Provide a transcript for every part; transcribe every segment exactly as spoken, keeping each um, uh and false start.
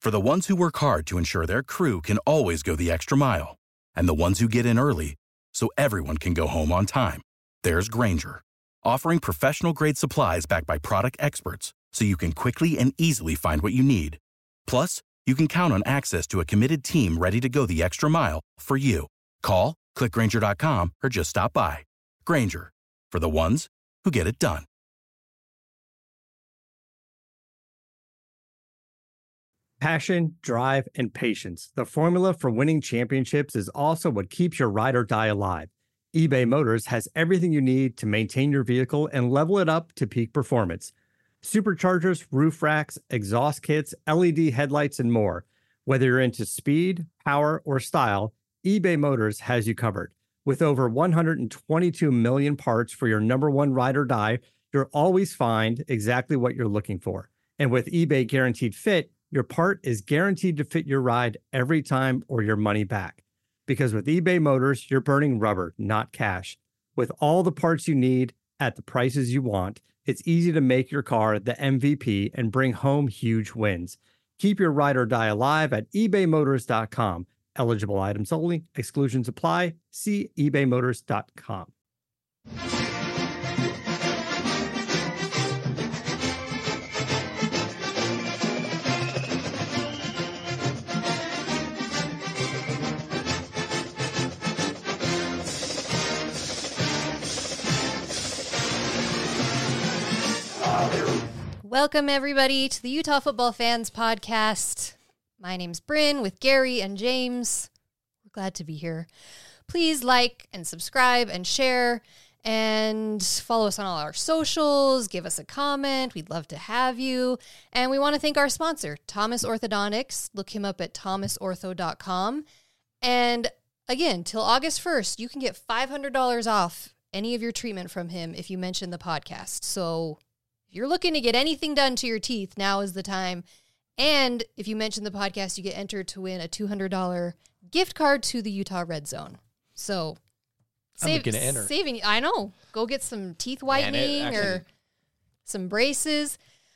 For the ones who work hard to ensure their crew can always go the extra mile, and the ones who get in early so everyone can go home on time, there's Grainger, offering professional-grade supplies backed by product experts so you can quickly and easily find what you need. Plus, you can count on access to a committed team ready to go the extra mile for you. Call, click Grainger dot com, or just stop by. Grainger, for the ones who get it done. Passion, drive, and patience. The formula for winning championships is also what keeps your ride or die alive. eBay Motors has everything you need to maintain your vehicle and level it up to peak performance. Superchargers, roof racks, exhaust kits, L E D headlights, and more. Whether you're into speed, power, or style, eBay Motors has you covered. With over one hundred twenty-two million parts for your number one ride or die, you'll always find exactly what you're looking for. And with eBay Guaranteed Fit, your part is guaranteed to fit your ride every time or your money back. Because with eBay Motors, you're burning rubber, not cash. With all the parts you need at the prices you want, it's easy to make your car the M V P and bring home huge wins. Keep your ride or die alive at ebay motors dot com. Eligible items only. Exclusions apply. See ebay motors dot com. Welcome, everybody, to the Utah Football Fans Podcast. My name's Bryn with Gary and James. We're glad to be here. Please like and subscribe and share and follow us on all our socials. Give us a comment. We'd love to have you. And we want to thank our sponsor, Thomas Orthodontics. Look him up at thomas ortho dot com. And again, till August first, you can get five hundred dollars off any of your treatment from him if you mention the podcast. So if you're looking to get anything done to your teeth, now is the time. And if you mention the podcast, you get entered to win a two hundred dollars gift card to the Utah Red Zone. So save, I'm going to enter. Saving, I know. Go get some teeth whitening actually, or some braces.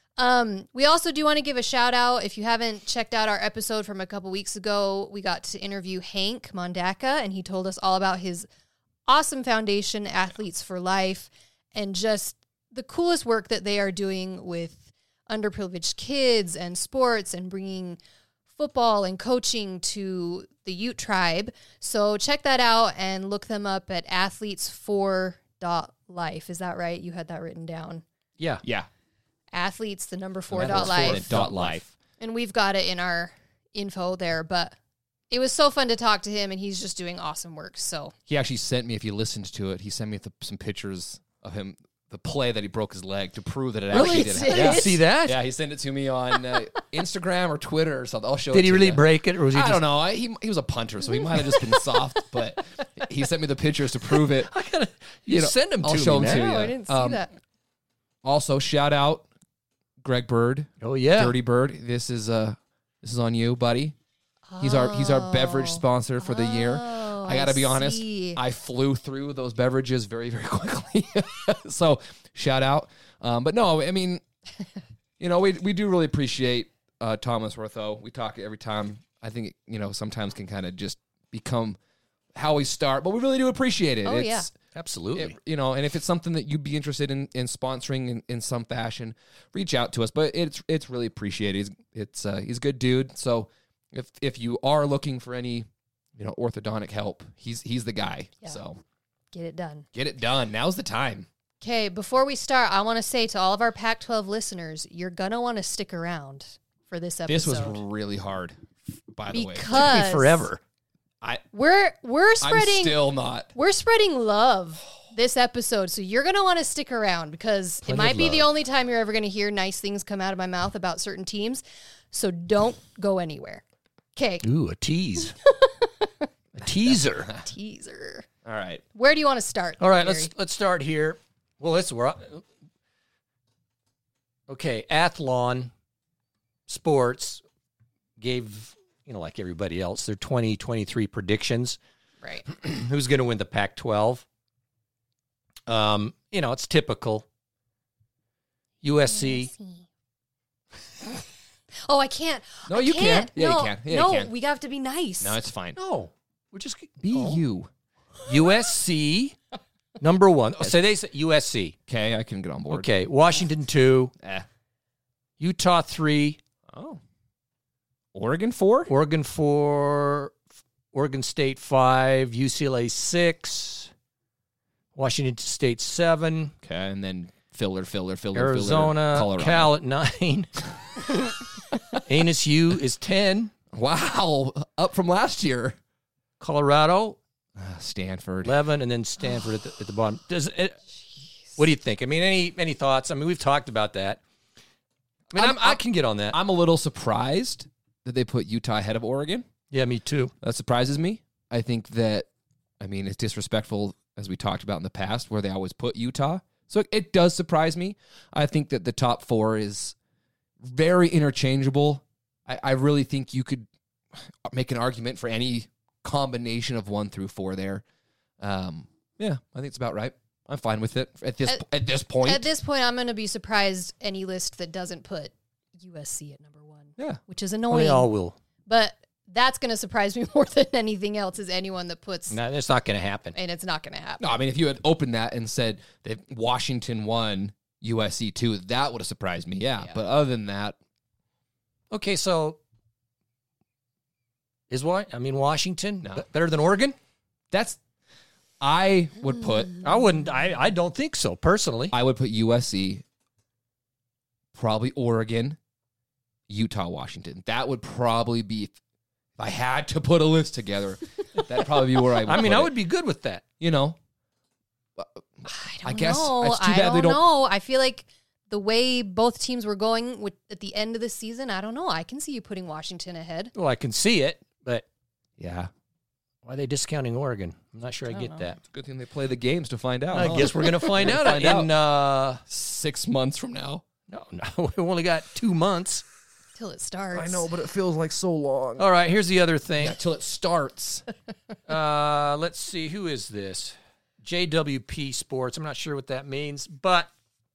Um, we also do want to give a shout out. If you haven't checked out our episode from a couple weeks ago, we got to interview Hank Mondaka, and he told us all about his awesome foundation, Athletes for Life, and just the coolest work that they are doing with underprivileged kids and sports and bringing football and coaching to the Ute tribe. So check that out and look them up at athletes for dot life. Is that right? You had that written down. Yeah. Yeah. Athletes, the number four dot life. Dot life. And we've got it in our info there, but it was so fun to talk to him, and he's just doing awesome work. So he actually sent me, if you listened to it, he sent me th- some pictures of him, the play that he broke his leg, to prove that it Really? actually did happen. Yeah. Yeah. See that? Yeah, he sent it to me on uh, Instagram or Twitter or something. I'll show it Did to he really you. break it, or was he I just... don't know. I, he he was a punter, so he might have just been soft, but he sent me the pictures to prove it. I gotta, you, You know, send them to I'll me, show 'em man. to you. no, yeah. I didn't see Um, that. Also, shout out Greg Bird, Oh yeah, Dirty Bird. This is uh this is on you, buddy. He's our he's our beverage sponsor for the year. Oh, I got to be honest, see. I flew through those beverages very, very quickly. So, shout out. Um, but no, I mean, you know, we we do really appreciate uh, Thomas Ortho. We talk every time. I think, it, you know, sometimes can kind of just become how we start, but we really do appreciate it. Oh, it's, yeah. absolutely. it- you know, and if it's something that you'd be interested in, in sponsoring in, in some fashion, reach out to us. But it's it's really appreciated. He's, it's uh, he's a good dude. So if if you are looking for any, you know, orthodontic help, he's he's the guy. Yeah. So Get it done. get it done. Now's the time. Okay, before we start, I want to say to all of our Pac twelve listeners, you're going to want to stick around for this episode. This was really hard, by the way. Took because me forever. I we're we're I'm spreading still not. we're spreading love this episode, so you're going to want to stick around because Plenty it might of be the love. only time you're ever going to hear nice things come out of my mouth about certain teams. So don't go anywhere. Okay, Ooh, a tease, a teaser. teaser. All right. Where do you want to start? All right, Gary? let's let's start here. Well, let's we're okay. Athlon Sports gave, you know, like everybody else, their twenty twenty-three predictions. Right. Who's going to win the Pac twelve? Um, you know, it's typical. U S C. Oh, I can't. No, I you can't. can. Yeah, no, you can. Yeah, you no, can. we have to be nice. No, it's fine. No, we're just Be oh. you. U S C number one. Oh, so they say U S C. Okay, I can get on board. Okay, Washington two, Eh. Utah three, Oh. Oregon four? Oregon four, Oregon State five, U C L A six, Washington State seven, Okay, and then filler, filler, filler, Arizona, filler, Colorado. Cal at nine. Anus U is ten. Wow, up from last year. Colorado Ah, Stanford. eleven, and then Stanford at the, at the bottom. Does it, what do you think? I mean, any any thoughts? I mean, we've talked about that. I mean, I'm, I'm- I can get on that. I'm a little surprised that they put Utah ahead of Oregon. Yeah, me too. That surprises me. I think that, I mean, it's disrespectful, as we talked about in the past, where they always put Utah. So it, it does surprise me. I think that the top four is very interchangeable. I, I really think you could make an argument for any combination of one through four there. Um, yeah, I think it's about right. I'm fine with it at this At- at this point. At this point, I'm going to be surprised any list that doesn't put U S C at number one. Yeah. Which is Well, annoying. they all will. But that's going to surprise me more than anything else is anyone that puts, No, that's not going to happen. and it's not going to happen. No, I mean, if you had opened that and said that Washington one, U S C two, that would have surprised me. Yeah, Yeah. but other than that, Okay, so is what I mean Washington No. b- better than Oregon? that's I would put I wouldn't. I, I don't think so personally. I would put U S C, probably Oregon, Utah, Washington. That would probably be, if I had to put a list together, that'd probably be where I would I mean, put I it. would be good with that. You know, I don't I guess know. it's too I bad don't they don't- know. I feel like the way both teams were going with, at the end of the season, I don't know. I can see you putting Washington ahead. Well, I can see it, but yeah. why are they discounting Oregon? I'm not sure I, I don't get know. that. It's a good thing they play the games to find out. I huh? guess we're gonna find out Find in uh, Six months from now. no, no. We've only got two months. Till it starts. but it feels like so long. All right, here's the other thing. Till it starts. Uh, let's see, who is this? J W P Sports. I'm not sure what that means, but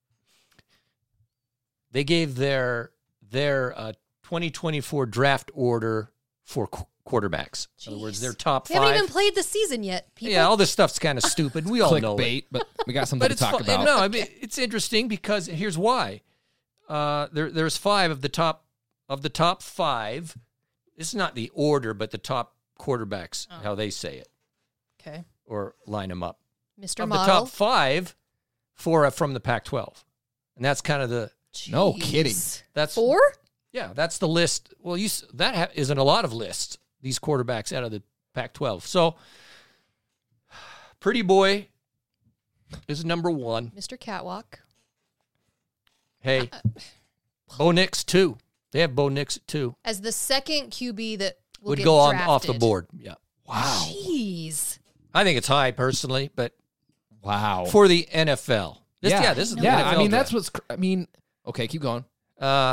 they gave their their uh, twenty twenty-four draft order for qu- quarterbacks. In other words, Jeez. their top We five. haven't even played the season yet, people. yeah, all this stuff's kind of stupid. We all know it. Clickbait, but we got something But to it's talk fu- about. no, I mean it's interesting because here's why. Uh, there, there's five of the top of the top five. This is not the order, but the top quarterbacks, Oh. how they say it Okay. or line them up. Mister Of Model. the top five, four are from the Pac twelve, and that's kind of the No Jeez. kidding. that's Four? yeah, that's the list. Well, you s- that ha- isn't a lot of lists. These quarterbacks out of the Pac twelve. So, Pretty Boy is number one. Mister Catwalk. Hey, Bo Nix too. They have Bo Nix at two. As the second Q B that will Would get go on drafted. off the board. Yeah, Wow. Jeez. I think it's high personally, but Wow. for the N F L, this, yeah. this is the yeah. N F L I mean, draft. that's what's. cr- I mean, okay, keep going. Uh,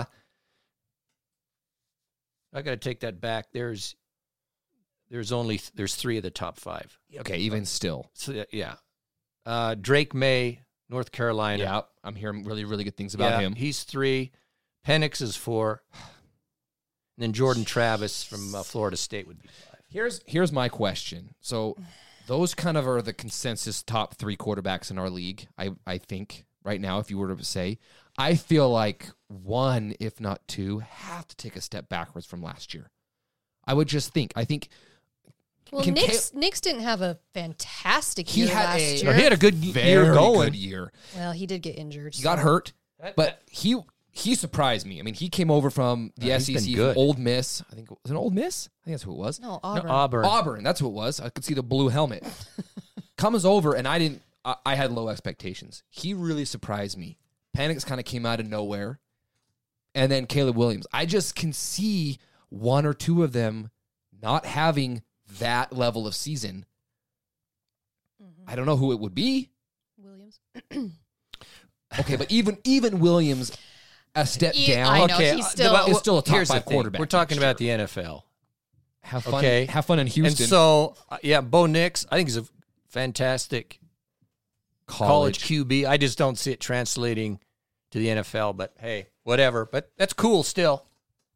I got to take that back. There's, there's only there's three of the top five. Okay, even still. So, yeah, uh, Drake May, North Carolina. Yeah, I'm hearing really, really good things about Yeah, him. He's three. Penix is four. And then Jordan Travis from uh, Florida State would be five. Here's here's my question. So those kind of are the consensus top three quarterbacks in our league, I, I think, right now, if you were to say. I feel like one, if not two, have to take a step backwards from last year. I would just think. I think Well, Can Knicks, Knicks didn't have a fantastic He year had last a- year. No, he had a good very year going. good year. well, he did get injured. He got so- hurt, but he he surprised me. I mean, he came over from the No, S he's E been C, good. from Old Miss. I think it was an Old Miss. I think that's who it was. No, No, Auburn. Auburn. Auburn, that's who it was. I could see the blue helmet. Comes over, and I didn't. I, I had low expectations. He really surprised me. Penix kind of came out of nowhere, and then Caleb Williams. I just can see one or two of them not having that level of season. Mhm. I don't know who it would be. Williams. Okay, but even even Williams, a step Yeah, down. I know, okay, he's uh, still- well, Is still a top here's the five thing. quarterback We're talking next about year. the N F L. Have fun. Okay. Have fun in Houston. And so, uh, yeah, Bo Nix, I think he's a fantastic college. Q B. I just don't see it translating to the N F L, but hey, whatever. But that's cool still.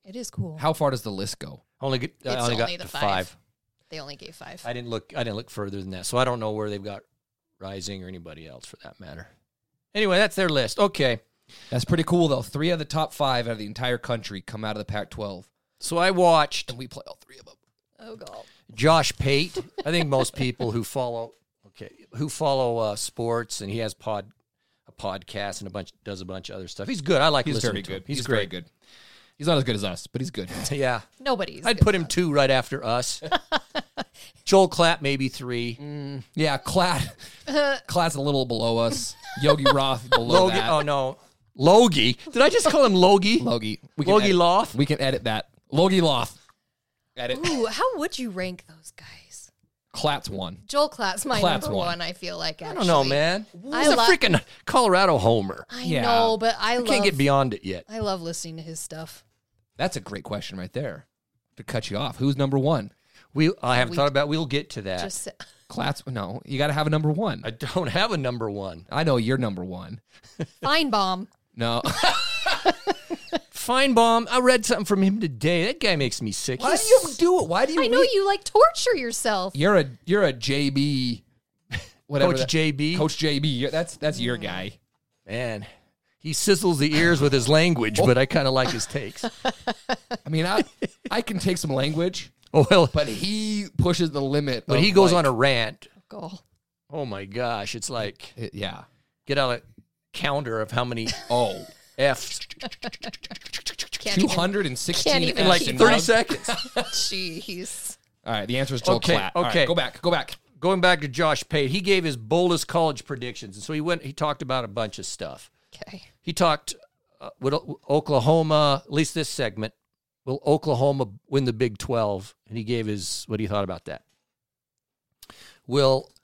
It is cool. How far does the list go? Only get, I It's only got only the to five. five. They only gave five. I didn't look. I didn't look further than that, so I don't know where they've got Rising or anybody else for that matter. Anyway, that's their list. Okay, That's pretty cool, though. Three of the top five out of the entire country come out of the Pac twelve, so I watched and we play all three of them. Oh, God. Josh Pate. I think most people who follow okay who follow uh, sports, and he has pod a podcast and a bunch does a bunch of other stuff. He's good. I like He's listening very to good. him. He's, He's great. very good. He's not as good as us, but he's good. Yeah, Nobody's. I'd good put him enough. two right after us. Joel Klatt maybe three. Mm, yeah, Klatt. Klatt's a little below us. Yogi Roth below Logie. that. Oh no, Logie. Did I just call him Logie? Logie. We can Logie edit- Loth. We can edit that. Logie Loth. Edit. Ooh, how would you rank those guys? Klatt's one. Joel Klatt's my Klatt's number one. one, I feel like, I actually. don't know, man. I He's a lo- freaking Colorado homer. I Yeah. know, but I I love can't get beyond it yet. I love listening to his stuff. That's a great question right there. To cut you off, who's number one? We I haven't We- thought about. We'll get to that. Just Klatt's. No, you got to have a number one. I don't have a number one. I know you're number one. Feinbaum. No. Feinbaum. I read something from him today. That guy makes me sick. Why do He's- you do it? Why do you? I know read- you like torture yourself. You're a you're a J B. Whatever. Coach that- J B? Coach J B. You're- That's that's your guy. Man, he sizzles the ears with his language, but I kind of like his takes. I mean, I I can take some language, Oh well, but he pushes the limit. but of, he goes like- on a rant. Go. Oh my gosh, it's like it- yeah. get out a counter of how many Oh. F's Can't Two even. hundred and sixteen Can't even in like keep thirty up. seconds. Jeez. All right, the answer is Joel Okay, Klatt. All right, okay. go back. Go back. Going back to Josh Pate, he gave his boldest college predictions, and so he went. He talked about a bunch of stuff. Okay. He talked uh, with O- Oklahoma, at least this segment. Will Oklahoma win the Big twelve? And he gave his what he thought about that. Will,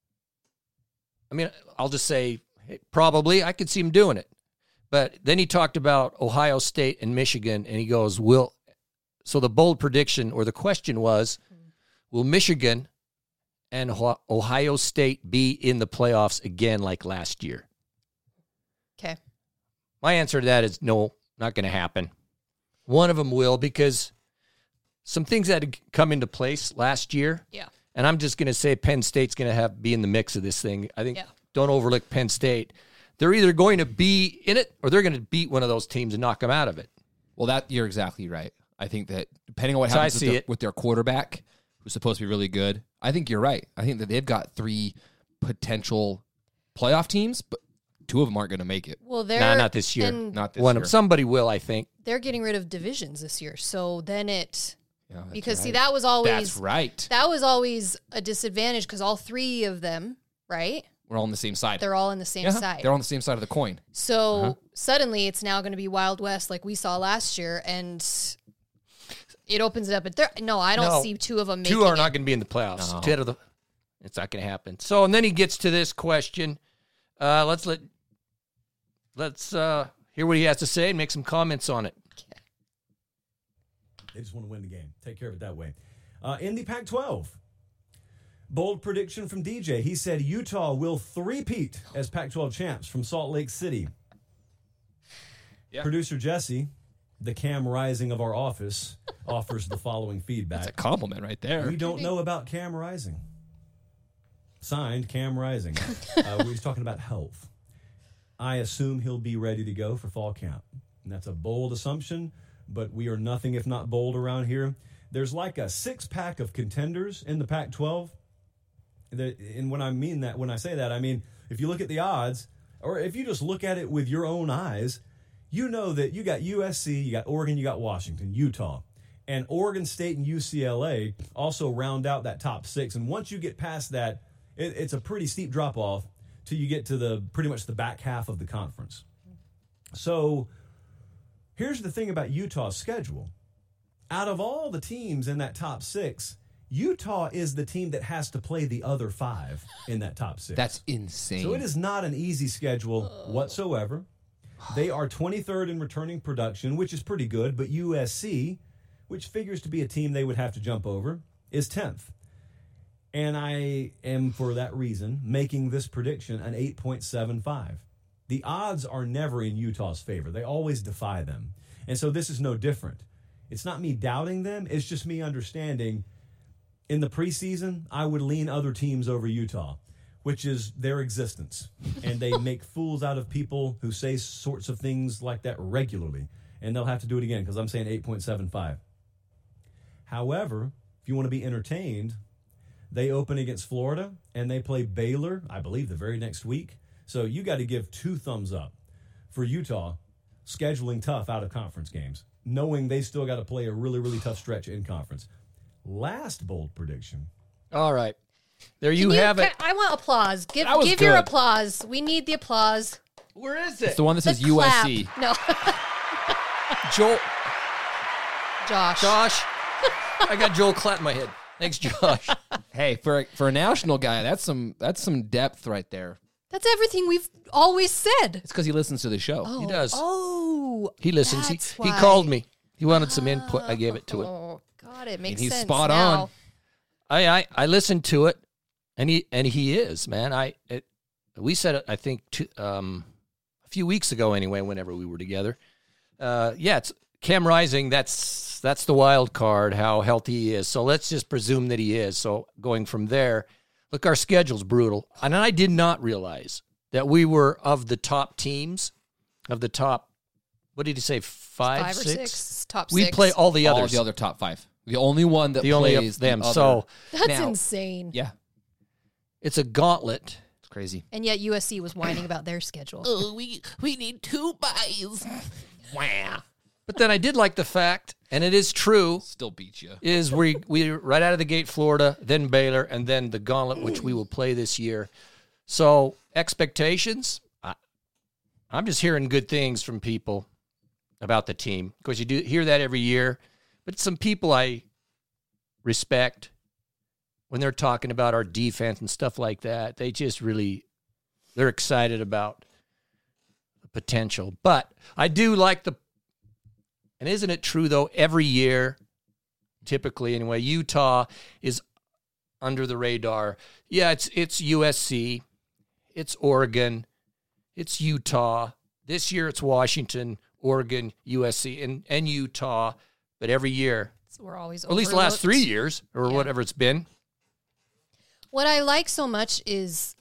I mean, I'll just say hey, probably. I could see him doing it. But then he talked about Ohio State and Michigan, and he goes, will, so the bold prediction or the question was, will Michigan and Ho- Ohio State be in the playoffs again like last year? Okay. My answer to that is no, not going to happen. One of them will, because some things had to come into place last year. Yeah. And I'm just going to say Penn State's going to have be in the mix of this thing. I think Yeah. don't overlook Penn State. They're either going to be in it or they're going to beat one of those teams and knock them out of it. Well, that you're exactly right. I think that depending on what So I happens with see their, it. with their quarterback, who's supposed to be really good, I think you're right. I think that they've got three potential playoff teams, but two of them aren't going to make it. Well, they're Nah, not this year. and Not this One year. of somebody will, I think. they're getting rid of divisions this year. So then it Yeah, that's because see right. that was always That's right. that was always a disadvantage because all three of them, right? We're all on the same side. They're all on the same Yeah, side. They're on the same side of the coin. So Uh-huh. suddenly it's now going to be Wild West like we saw last year, and it opens it up. But there, no, I don't No. see two of them making Two are it. not going to be in the playoffs. No. Two out of the, it's not going to happen. So, and then he gets to this question. Uh, let's let, let's uh, hear what he has to say and make some comments on it. They just want to win the game. Take care of it that way. Uh, in the Pac twelve, bold prediction from D J. He said Utah will three-peat as Pac twelve champs from Salt Lake City. Yeah. Producer Jesse, the Cam Rising of our office, offers the following feedback. That's a compliment right there. We don't know about Cam Rising. Signed, Cam Rising. Uh, we was talking about health. I assume he'll be ready to go for fall camp. And that's a bold assumption, but we are nothing if not bold around here. There's like a six-pack of contenders in the Pac twelve. The- And when I mean that, when I say that, I mean, if you look at the odds, or if you just look at it with your own eyes, you know that you got U S C, you got Oregon, you got Washington, Utah. And Oregon State and U C L A also round out that top six. And once you get past that, it, it's a pretty steep drop-off till you get to the pretty much the back half of the conference. So here's the thing about Utah's schedule. Out of all the teams in that top six, Utah is the team that has to play the other five in that top six. That's insane. So it is not an easy schedule whatsoever. They are twenty-third in returning production, which is pretty good, but U S C, which figures to be a team they would have to jump over, is tenth. And I am, for that reason, making this prediction an eight point seven five. The odds are never in Utah's favor. They always defy them. And so this is no different. It's not me doubting them. It's just me understanding in the preseason, I would lean other teams over Utah, which is their existence. And they make fools out of people who say sorts of things like that regularly. And they'll have to do it again because I'm saying eight point seven five. However, if you want to be entertained, they open against Florida and they play Baylor, I believe, the very next week. So you got to give two thumbs up for Utah scheduling tough out of conference games, knowing they still got to play a really, really tough stretch in conference. Last bold prediction. All right. There you, Can have it. I want applause. Give That was give your good. applause. We need the applause. Where is It's the one that says The U S clap. C. No, Joel. Josh. Josh. I got Joel Klatt in my head. Thanks, Josh. Hey, for a, for a national guy, that's some that's some depth right there. That's everything we've always said. It's because he listens to the show. Oh, does. Oh, He listens. He, That's he why. called me. He wanted some input. I gave it to it. Oh, God, it makes he's sense spot now. on. I, I I listened to it, and he and he is, man. I it, we said it. I think two, um, a few weeks ago, anyway. Whenever we were together, uh, yeah, it's Cam Rising. That's that's the wild card. How healthy he is. So let's just presume that he is. So going from there, look, our schedule's brutal, and I did not realize that we were of the top teams, of the top. What did he say? Five, Five or six? six, top We six. play all the All others. the other top five. The only one that The only plays of them. the other. So That's Now- insane. Yeah, it's a gauntlet. it's crazy. And yet U S C was whining about their schedule. Oh, we we need two buys. Wow. But then I did like the fact, and it is true, Still beat you. is we we right out of the gate Florida, then Baylor, and then the gauntlet, which we will play this year. So expectations, I, I'm just hearing good things from people about the team. Of course, you do hear that every year, but some people I respect when they're talking about our defense and stuff like that, they just really, they're excited about the potential. But I do like the, and isn't it true, though, every year, typically anyway, Utah is under the radar. Yeah, it's it's U S C, it's Oregon, it's Utah. This year it's Washington, Oregon, U S C, and, and Utah. But every year, So we're always at least the last overlooked. three years or Yeah. whatever it's been. What I like so much is,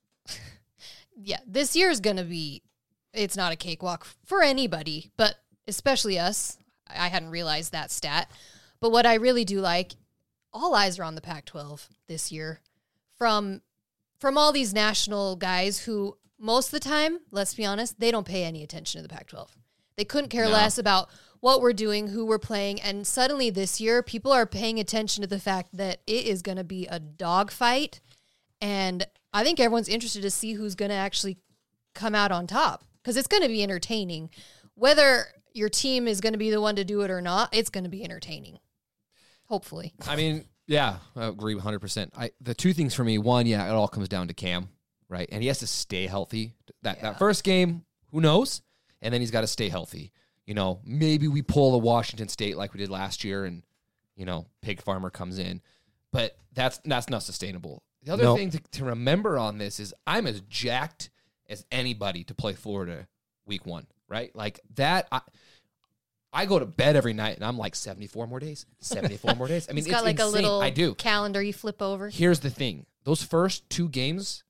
yeah, this year is going to be, it's not a cakewalk for anybody, but especially us. I hadn't realized that stat. But what I really do like, all eyes are on the Pac twelve this year from from all these national guys who most of the time, let's be honest, they don't pay any attention to the Pac twelve. They couldn't care No. less about what we're doing, who we're playing, and suddenly this year, people are paying attention to the fact that it is going to be a dogfight, and I think everyone's interested to see who's going to actually come out on top because it's going to be entertaining. Whether your team is going to be the one to do it or not, it's going to be entertaining. Hopefully. I mean, yeah, I agree one hundred percent. I the two things for me, one, yeah, it all comes down to Cam, right? And he has to stay healthy. That that first game, who knows? And then he's got to stay healthy. You know, maybe we pull a Washington State like we did last year and, you know, Pig Farmer comes in. But that's that's not sustainable. The other No. thing to, to remember on this is I'm as jacked as anybody to play Florida week one, right? Like that, I, I go to bed every night and I'm like seventy-four more days, seventy-four more days. I mean, It's it's got like insane. a little I do. calendar you flip over. Here's the thing. Those first two games,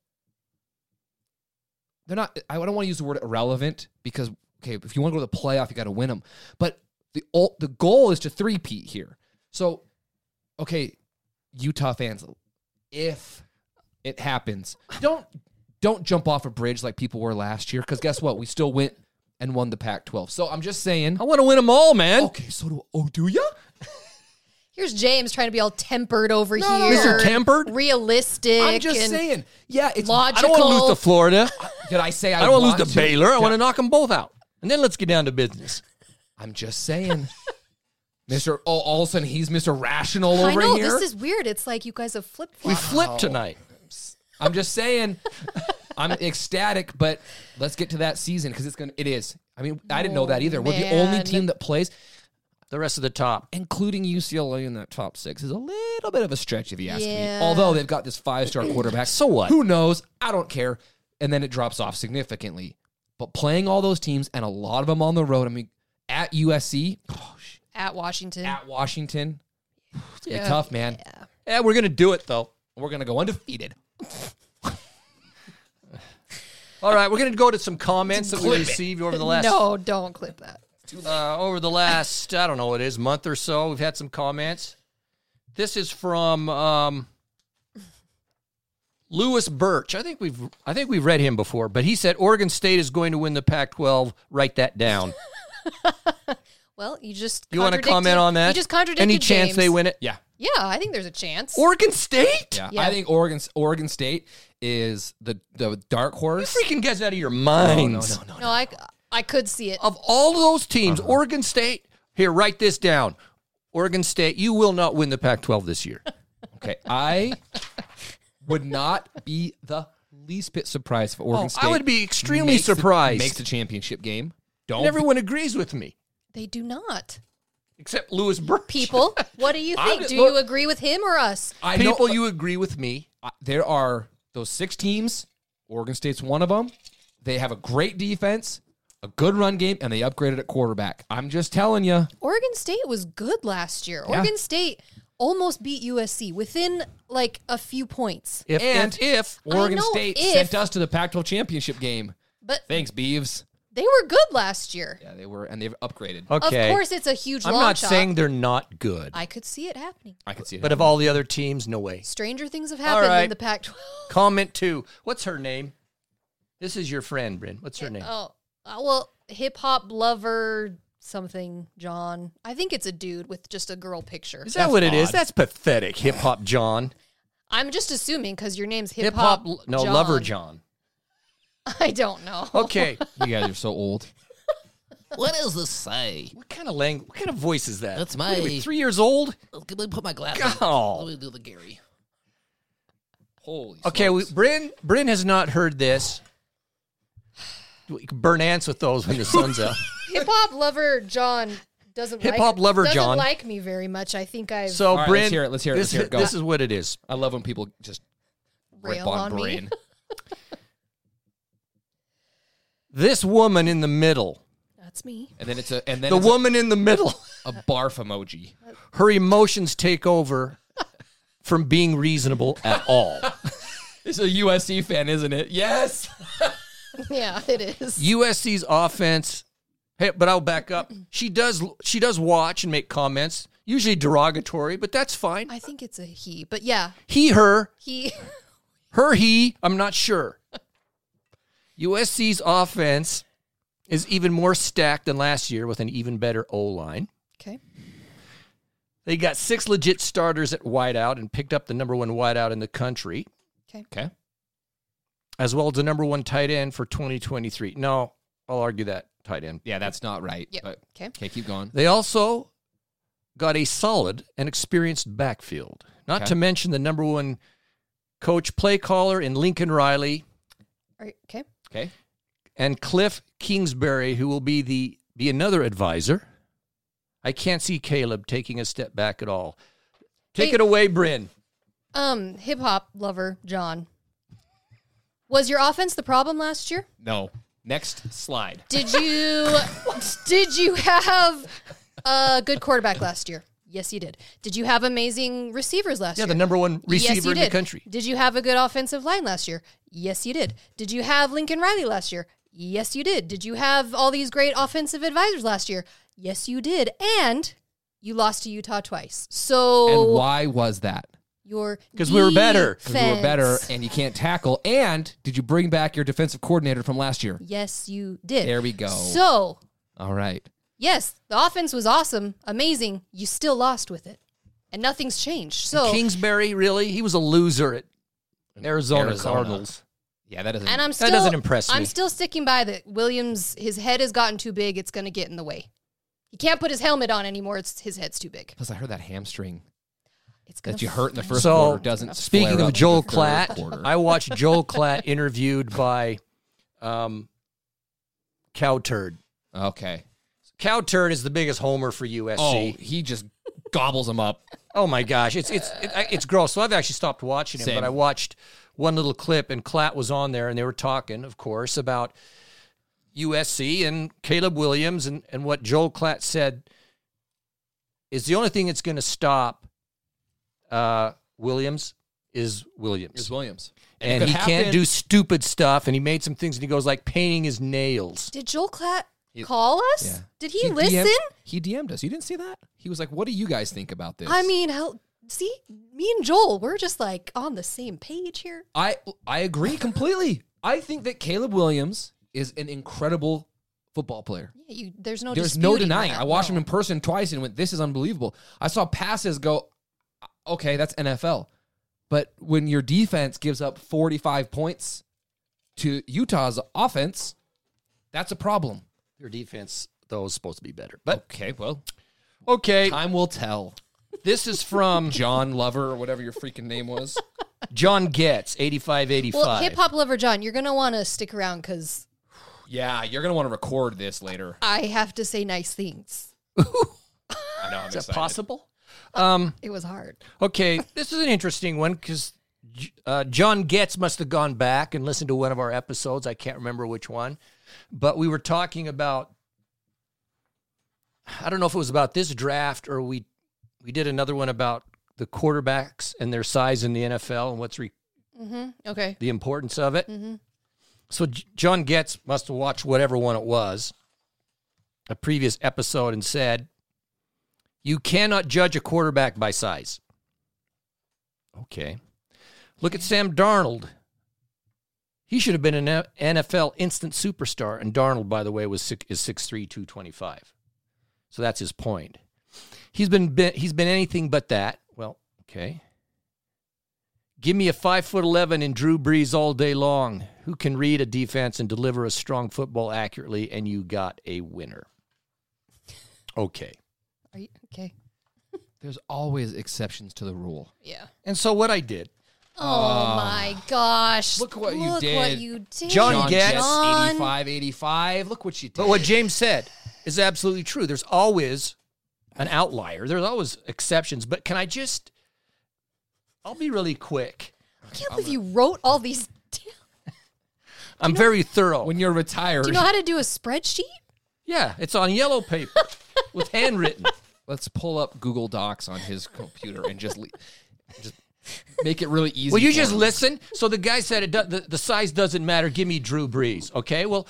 they're not, I don't want to use the word irrelevant because, okay, if you want to go to the playoff, you got to win them. But the ul- the goal is to three-peat here. So, okay, Utah fans, if it happens, don't don't jump off a bridge like people were last year because guess what? We still went and won the Pac twelve. So I'm just saying. I want to win them all, man. Okay, so do, oh, do ya? Here's James trying to be all tempered over No, no, here. no. Mister Tempered? Realistic. I'm just and saying. Yeah, it's logical. I don't want to lose to Florida. Did I say I, I don't want want to lose to Baylor. I Did want to knock them both out. And then let's get down to business. I'm just saying. Mister Oh, all of a sudden he's Mister Rational I over know, here. this is weird. It's like you guys have flip We flopped. flipped tonight. I'm just saying. I'm ecstatic, but let's get to that season because it's gonna. It is. I mean, I didn't know that either. We're the only man. team that plays, The rest of the top. including U C L A in that top six, is a little bit of a stretch if you ask Yeah. me. Although they've got this five-star quarterback. So what? Who knows? I don't care. And then it drops off significantly. But playing all those teams and a lot of them on the road. I mean, at U S C, oh, sh- At Washington. at Washington. It's gonna Yeah. be tough, man. Yeah. Yeah, we're going to do it, though. We're gonna go undefeated. All right, we're going to go to some comments that we Clip it. received over the last No, don't clip that. uh, over the last I don't know what it is month or so. We've had some comments. This is from um, Lewis Birch. I think we've I think we've read him before, but he said Oregon State is going to win the Pac twelve. Write that down. Well, you just You want to contradicted- comment on that? You just contradicted Any chance James. they win it? Yeah. Yeah, I think there's a chance. Oregon State? Yeah. Yeah. I think Oregon Oregon State is the the dark You horse. freaking guys out of your No, no, minds. no, no. no, I, I could see it. Of all of those teams, Uh-huh. Oregon State, here, write this down. Oregon State, you will not win the Pac twelve this year. Okay, I would not be the least bit surprised if Oregon Oh, State. I would be extremely makes the- surprised. makes the championship game. Don't And everyone agrees with me, They do not. except Lewis Birch. People, what do you I'm think? just- Do look- you agree with him or us? I know- People, you agree with me. uh, there are those six teams. Oregon State's one of them. They have a great defense, a good run game, and they upgraded at quarterback. I'm just telling you. Oregon State was good last year. Yeah. Oregon State almost beat U S C within like a few points. If And and if Oregon know State if- sent us to the Pac twelve championship game. But Thanks, Beavs. they were good last year. Yeah, they were, and they've upgraded. okay, Of course, it's a huge I'm long not shot. saying they're not good, I could see it happening. I could see it. but of all the other teams, no way. Stranger things have happened right. in the Pac twelve. Comment two. What's her name? This is your friend, Bryn. What's her name? Oh, uh, well, hip hop lover something, John. I think it's a dude with just a girl picture. Is that what it is? odd. That's pathetic. Hip hop John. I'm just assuming because your name's hip Hip hop. hop. No, lover John. I don't know. Okay. you guys are so old. What does this say? What kind of language? What kind of voice is that? That's What are we, my- three years old. Let me put my glasses God. on. Let me do the Gary. Holy. Okay, we, smokes. Bryn. Bryn has not heard this. We can burn ants with those when the sun's out. Hip hop lover John doesn't Hip like, hop lover doesn't John. like me very much. I think I've So, All right, Bryn, let's hear it, let's hear it, This, let's hear it, go. this is what it is. I love when people just rip rail on on me. brain. This woman in the middle, That's me. And then it's a and then the it's woman in the middle, a, a barf emoji. her emotions take over from being reasonable at all. This is a U S C fan, isn't it? Yes. Yeah, it is. U S C's offense. Hey, but I'll back up. She does. She does watch and make comments, usually derogatory, but that's fine. I think it's a he, but yeah, He, her, he. her, he. I'm not sure. U S C's offense is even more stacked than last year with an even better O line. Okay. They got six legit starters at wideout and picked up the number one wideout in the country, Okay. Okay. as well as the number one tight end for twenty twenty-three. No, I'll argue that tight end. Yeah, that's not right. Yep. But Okay. okay, keep going. They also got a solid and experienced backfield, not Okay. to mention the number one coach play caller in Lincoln Riley All right. Okay. Okay. and Cliff Kingsbury, who will be the be another advisor. I can't see Caleb taking a step back at all. Take Hey- it away, Bryn. Um, hip hop lover John. Was your offense the problem last year? No. Next slide. Did you did you have a good quarterback last year? Yes, you did. Did you have amazing receivers last Yeah, year? the number one Yes, receiver you in the did. country. Did you have a good offensive line last year? Yes, you did. Did you have Lincoln Riley last year? Yes, you did. Did you have all these great offensive advisors last year? Yes, you did. And you lost to Utah twice. So And why was that? your 'Cause we were better. 'Cause Because we were better defense- and you can't tackle. And did you bring back your defensive coordinator from last year? Yes, you did. There we go. So, All right. yes, the offense was awesome, amazing. You still lost with it. And nothing's changed. So, Kingsbury, really? He was a loser at Arizona, Arizona. Cardinals. Yeah, that doesn't. and I'm still doesn't impress me. I'm still sticking by that Williams, his head has gotten too big, it's going to get in the way. He can't put his helmet on anymore. It's his head's too big. Plus, I heard that hamstring It's gonna that you hurt in the first So, quarter doesn't. Speaking flare up of in Joel the third Klatt, quarter. I watched Joel Klatt interviewed by um, Cowturd. Okay. Cowturd is the biggest homer for U S C. Oh, he just gobbles them up. Oh my gosh, it's it's it, it's gross. So I've actually stopped watching him, Same. but I watched one little clip, and Klatt was on there, and they were talking, of course, about U S C and Caleb Williams, and and what Joel Klatt said. is the only thing that's going to stop uh, Williams is Williams. Is Williams. And it he could can't happen- do stupid stuff, and he made some things, and he goes like painting his nails. Did Joel Klatt He- call us? Yeah. Did he, listen? D M'd he D M'd us. You didn't see that? He was like, what do you guys think about this? I mean, hell, see, me and Joel, we're just like on the same page here. I I agree completely. I think that Caleb Williams is an incredible football player. Yeah, you, there's no There's no disputing denying. that, I watched no. him in person twice and went, this is unbelievable. I saw passes go, okay, that's N F L. But when your defense gives up forty-five points to Utah's offense, that's a problem. Their defense, though, is supposed to be better. But Okay, well, okay, time will tell. this is from John Lover or whatever your freaking name was. John Getz, eighty-five eighty-five. Well, hip hop lover John, you're gonna want to stick around because Yeah, you're going to want to record this later. I have to say nice things. I know, I'm Is that excited. possible? Um, It was hard. okay, this is an interesting one because uh, John Getz must have gone back and listened to one of our episodes. I can't remember which one, but we were talking about, I don't know if it was about this draft or we we did another one about the quarterbacks and their size in the N F L and what's re- Mm-hmm. Okay. the importance of it. Mm-hmm. So J- John Getz must have watched whatever one it was, a previous episode, and said, you cannot judge a quarterback by size. Okay. Look at Sam Darnold. He should have been an N F L instant superstar, and Darnold, by the way, was six, is six three, two twenty-five. So that's his point. He's been, been he's been anything but that. Well, okay. Give me a five foot eleven in Drew Brees all day long, who can read a defense and deliver a strong football accurately, and you got a winner. Okay. Are you okay? There's always exceptions to the rule. Yeah. And so what I did, Oh my gosh! Look what you Look did. what you did, John John Getz, Getz, John. eighty-five eighty-five. Look what you did. but what James said is absolutely true. There's always an outlier. There's always exceptions. But can I just, I'll be really quick. I can't believe you wrote all these. down. I'm very thorough. when you're retired, Do you know how to do a spreadsheet? Yeah, it's on yellow paper with handwritten. let's pull up Google Docs on his computer and just, le- just make it really easy. Well, you for just him. listen. So the guy said it do, the, the size doesn't matter. Give me Drew Brees. Okay, well,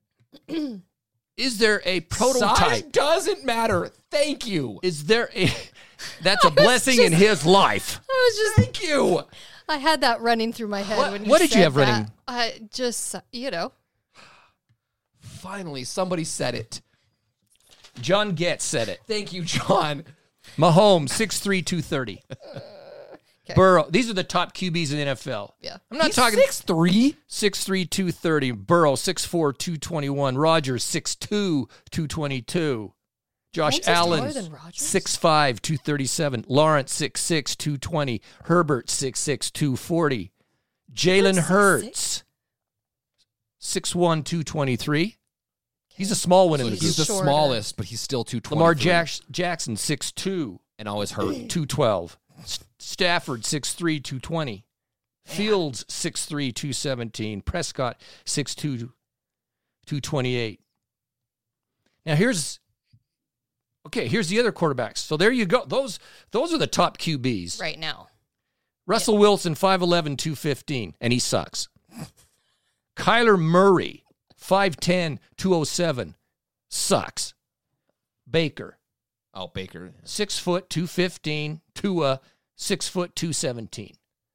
is there a prototype? Size doesn't matter. Thank you. Is there a, that's a blessing in his life. I was just. Thank you. I had that running through my head. What- when what did you said have that. running? Uh, just you know. Finally, somebody said it. John Getz said it. Thank you, John. Mahomes, six three, two thirty. Burrow, these are the top Q Bs in the N F L. Yeah. I'm not He's talking six three. six three, two thirty. Burrow, six four, two twenty-one. Rogers, six two, two twenty-two. Josh Mahomes is taller Allen, than Rodgers? six five, two thirty-seven. Lawrence, six six, two twenty. Herbert, six six, two forty. Jalen six Hurts, six one, two twenty-three. He's a small one in the He's group. He's the shorter. smallest, but he's still two twenty. Lamar Jack- Jackson, six two, and always hurt. two twelve. S- Stafford, six three, two twenty. Fields, six three, two seventeen. Prescott, six two, two twenty-eight. Now here's, okay, here's the other quarterbacks. So there you go. Those those are the top Q Bs. Right now. Russell Wilson, five eleven, two fifteen, and he sucks. Kyler Murray, five ten, two oh seven, sucks. Baker, Oh, Baker. six foot, two fifteen. Tua, six foot, two seventeen.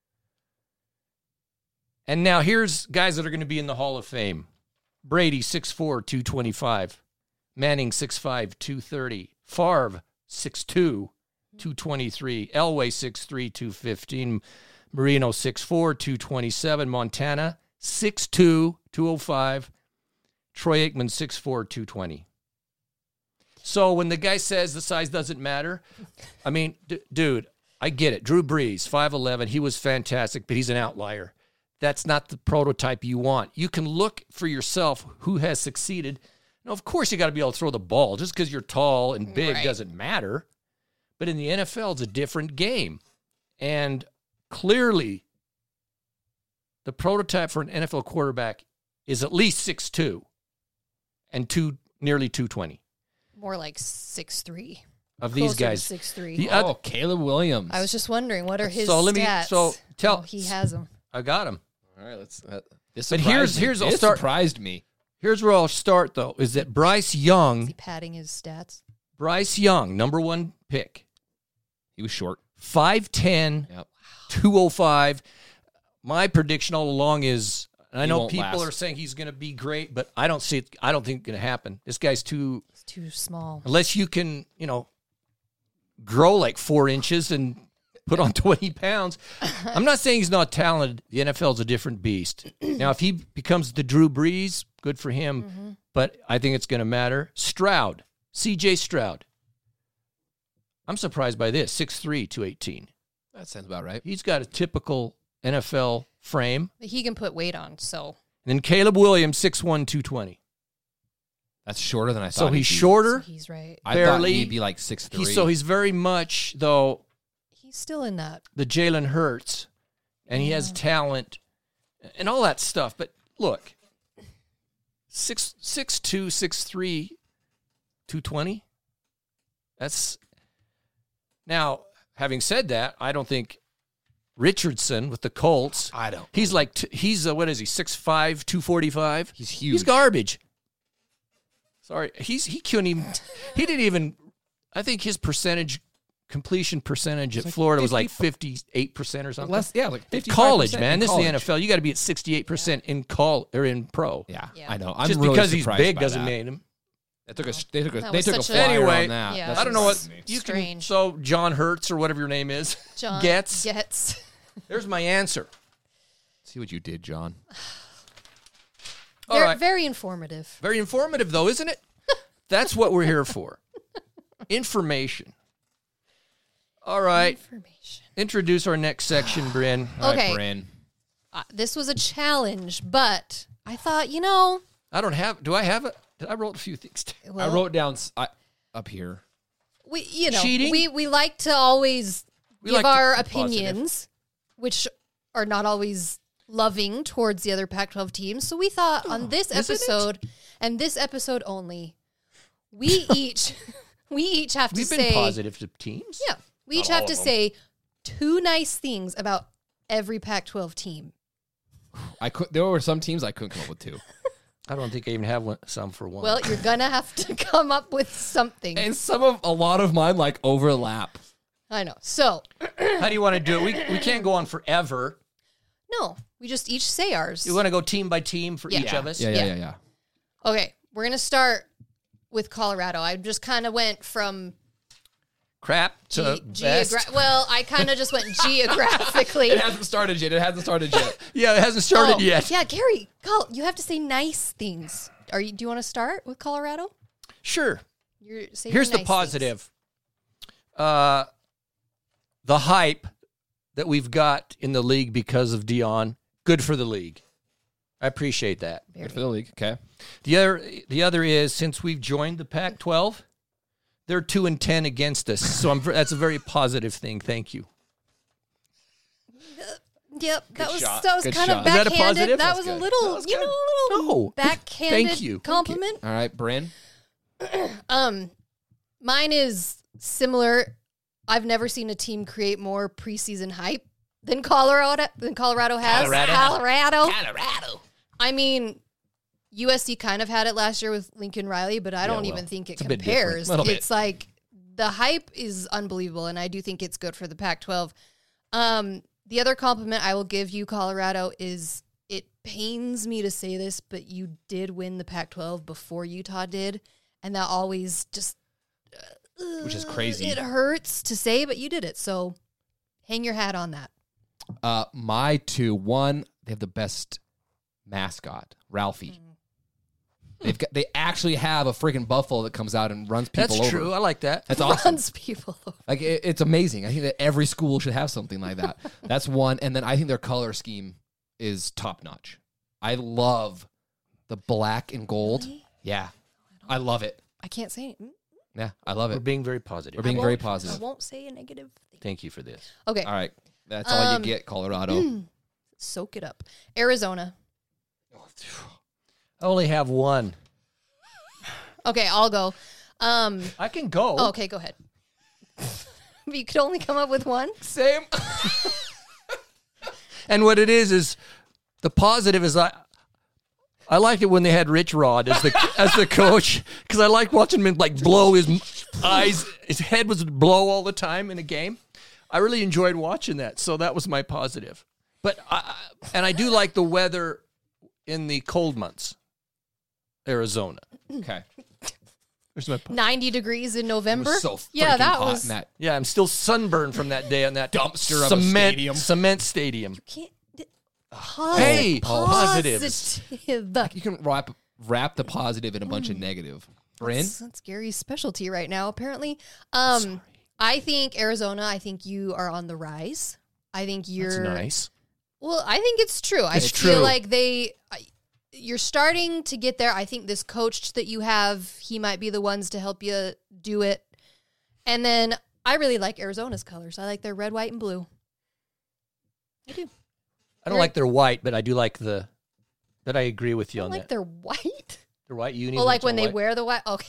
And now here's guys that are going to be in the Hall of Fame. Brady, six four, two twenty-five. Manning, six five, two thirty. Favre, six two, two twenty-three. Elway, six three, two fifteen. Marino, six four, two twenty-seven. Montana, six two, two oh five. Troy Aikman, six four, two twenty. So when the guy says the size doesn't matter, I mean, d- dude, I get it. Drew Brees, five eleven, he was fantastic, but he's an outlier. That's not the prototype you want. You can look for yourself who has succeeded. Now, of course, you got to be able to throw the ball. Just because you're tall and big Right. doesn't matter. But in the N F L, it's a different game. And clearly, the prototype for an N F L quarterback is at least six two and two, nearly two twenty. More like six three. of these Closer to guys. six three. The Oh, other, Caleb Williams. I was just wondering, what are his So let me- stats? so tell- Oh, he has them. I got him. All right, let's. Uh, this But surprised here's- me. here's- I'll This start- surprised me. Here's where I'll start, though, is that Bryce Young, Is he padding his stats? Bryce Young, number one pick, He was short. five ten, Yep. two oh five. My prediction all along is, and I He know won't people last. are saying he's going to be great, but I don't see it. I don't think it's going to happen. This guy's too, He's too small. unless you can, you know, grow like four inches and put on twenty pounds. I'm not saying he's not talented. The N F L is a different beast. Now, if he becomes the Drew Brees, good for him, Mm-hmm. but I think it's going to matter. Stroud, C J Stroud. I'm surprised by this, six three, two eighteen. That sounds about right. He's got a typical N F L frame. But he can put weight on, so And then Caleb Williams, six one, two twenty. That's shorter than I thought. So he's he'd be. shorter. so he's right. I barely. thought he'd be like six three. He's, so he's very much, though, He's still in that. the Jalen Hurts, and he has talent and all that stuff. But look, six six two, six three, two twenty. That's now. Having said that, I don't think Richardson with the Colts. I don't. He's like t- he's uh, what is he? six five, two forty-five. He's huge. He's garbage. Sorry, he's he couldn't even. He didn't even. I think his percentage completion percentage at like Florida was like fifty fifty-eight percent or something. Less, yeah, like At fifty-five college, percent man. in This is college. the N F L. You got to be at sixty-eight percent in call or in pro. Yeah, Yeah. I know. I'm Just really because he's surprised big by doesn't that. mean him. They took a they took a That they was took a such a- flyer Anyway, on that. yeah, That's I don't know what surprising me. you can. Strange. So John Hurts or whatever your name is John gets. gets. There's my answer. See what you did, John. All very, right. very informative. Very informative, though, isn't it? That's what we're here for. Information. All right. Information. Introduce our next section, Bryn. All right, Okay. Bryn. Uh, this was a challenge, but I thought, you know, I don't have. Do I have it? I wrote a few things down. well, I wrote down s- I, up here. we, you know, Cheating? we we like to always We give like to our be positive. opinions, which are not always loving towards the other Pac twelve teams. So we thought on this isn't it? episode and this episode only, we each we each have to We've say been positive to teams. yeah, we each Not all have to of them. say two nice things about every Pac twelve team. I could. There were some teams I couldn't come up with two, I don't think I even have one, some for one. Well, you're gonna have to come up with something. and some of a lot of mine like overlap. I know. So how do you want to do it? We we can't go on forever. no, we just each say ours. You want to go team by team for Yeah. each of us? Yeah, yeah, Yeah. yeah, yeah. Okay, we're gonna start with Colorado. I just kind of went from Crap to ge- best. geogra- well, I kind of just went geographically. It hasn't started yet. It hasn't started yet. Yeah, it hasn't started Oh, yet. Yeah, Gary, Col- you have to say nice things. Are you? Do you want to start with Colorado? Sure. You're saying Here's the nice positive. Uh, the hype that we've got in the league because of Dion, good for the league. I appreciate that. things. Good for the league. Okay. The other, the other is since we've joined the Pac twelve, they're two and ten against us. So I'm, that's a very positive thing. Thank you. Yep, that was shot. that was Good kind shot. of Is that a backhanded. positive? That That's was a good. little, That was you know, good. a little No. backhanded Thank you. compliment. All right, Bryn. Um, mine is similar. I've never seen a team create more preseason hype than Colorado than Colorado has. Colorado. Colorado. Colorado. I mean, U S C kind of had it last year with Lincoln Riley, but I don't well, even think it it's a bit different. compares. Little bit. It's like the hype is unbelievable, and I do think it's good for the Pac twelve. Um, the other compliment I will give you, Colorado, is it pains me to say this, but you did win the Pac twelve before Utah did, and that always just uh, Which is crazy. It hurts to say, but you did it, so hang your hat on that. Uh, my two. One, they have the best mascot, Ralphie. They've got. They actually have a freaking buffalo that comes out and runs people That's over. true. I like that. That's awesome. Runs people over. Like it, it's amazing. I think that every school should have something like that. That's one. And then I think their color scheme is top notch. I love the black and gold. Really? Yeah, I love it. I can't say it. Yeah, I love We're it. being very positive. We're being I very won't- positive. I won't say a negative thing. Thank you for this. Okay, All right, that's all you Um, get, Colorado. soak it up. Arizona. I only have one. Okay, I'll go. Um, I can go. oh, okay, go ahead. But you could only come up with one? Same. And what it is is the positive is I I liked it when they had Rich Rod as the as the coach because I liked watching him like blow his eyes, his head was blow all the time in a game. I really enjoyed watching that, so that was my positive. But I, and I do like the weather in the cold months, Arizona. Okay. There's my po- ninety degrees in November? It was so yeah, freaking that hot was. in that Yeah, I'm still sunburned from that day on that dumpster of a cement stadium. cement stadium. Can't, Hey, positives. Positive. You can wrap wrap the positive in a bunch of negative. Bryn? That's, that's Gary's specialty right now, apparently. Um, I think Arizona, I think you are on the rise. I think you're. That's nice. Well, I think it's true. I It's feel true. like they. I, you're starting to get there. I think this coach that you have, he might be the ones to help you do it. And then I really like Arizona's colors. I like their red, white, and blue. I do. I don't like their white, but I do like the. That I agree with you I on like that. their white. Their white uni. Well, like when they wear the white. Okay.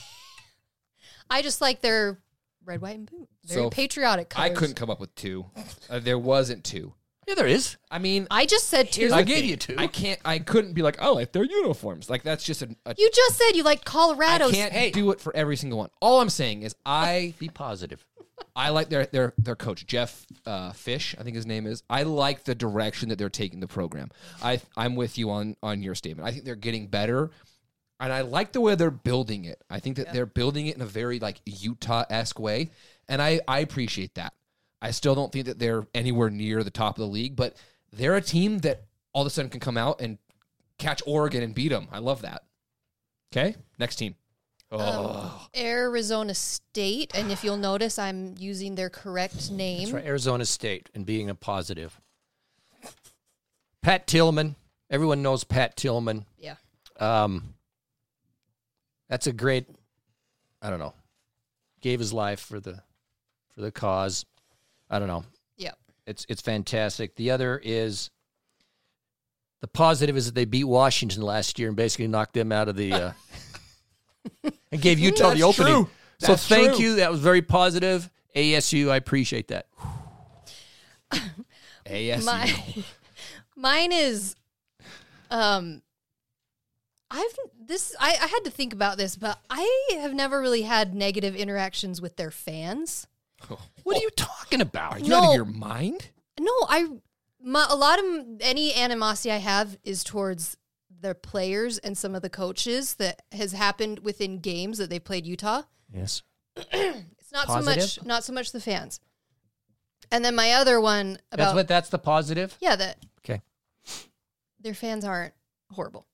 I just like their red, white, and blue. Very So, patriotic colors. I couldn't come up with two. Uh, there wasn't two. Yeah, there is. I mean, I just said two. here's I the gave thing. you two. I can't. I couldn't be like, oh, like their uniforms. Like that's just a. a You just said you like I Colorado's. can't do it for every single one. All I'm saying is I Be positive. I like their their their coach Jeff uh, Fish, I think his name is. I like the direction that they're taking the program. I I'm with you on on your statement. I think they're getting better, and I like the way they're building it. I think that they're building it in a very like Utah-esque way, and I I appreciate that. I still don't think that they're anywhere near the top of the league, but they're a team that all of a sudden can come out and catch Oregon and beat them. I love that. Okay, next team. Um, Arizona State, and if you'll notice, I'm using their correct name. That's right, Arizona State, and being a positive. Pat Tillman. Everyone knows Pat Tillman. Yeah. Um, that's a great. I don't know. Gave his life for the for the cause. I don't know. Yeah. It's it's fantastic. The other is the positive is that they beat Washington last year and basically knocked them out of the. Uh, and gave Utah the That's opening. true. So That's thank true. you. That was very positive. A S U, I appreciate that. A S U. My, mine is, um, I've this I, I had to think about this, but I have never really had negative interactions with their fans. What are you talking about? Are you No. out of your mind? No, I my, a lot of any animosity I have is towards the players and some of the coaches that has happened within games that they played Utah. Yes. It's not Positive? so much not so much the fans. And then my other one about That's what that's the positive? yeah that Okay. their fans aren't horrible.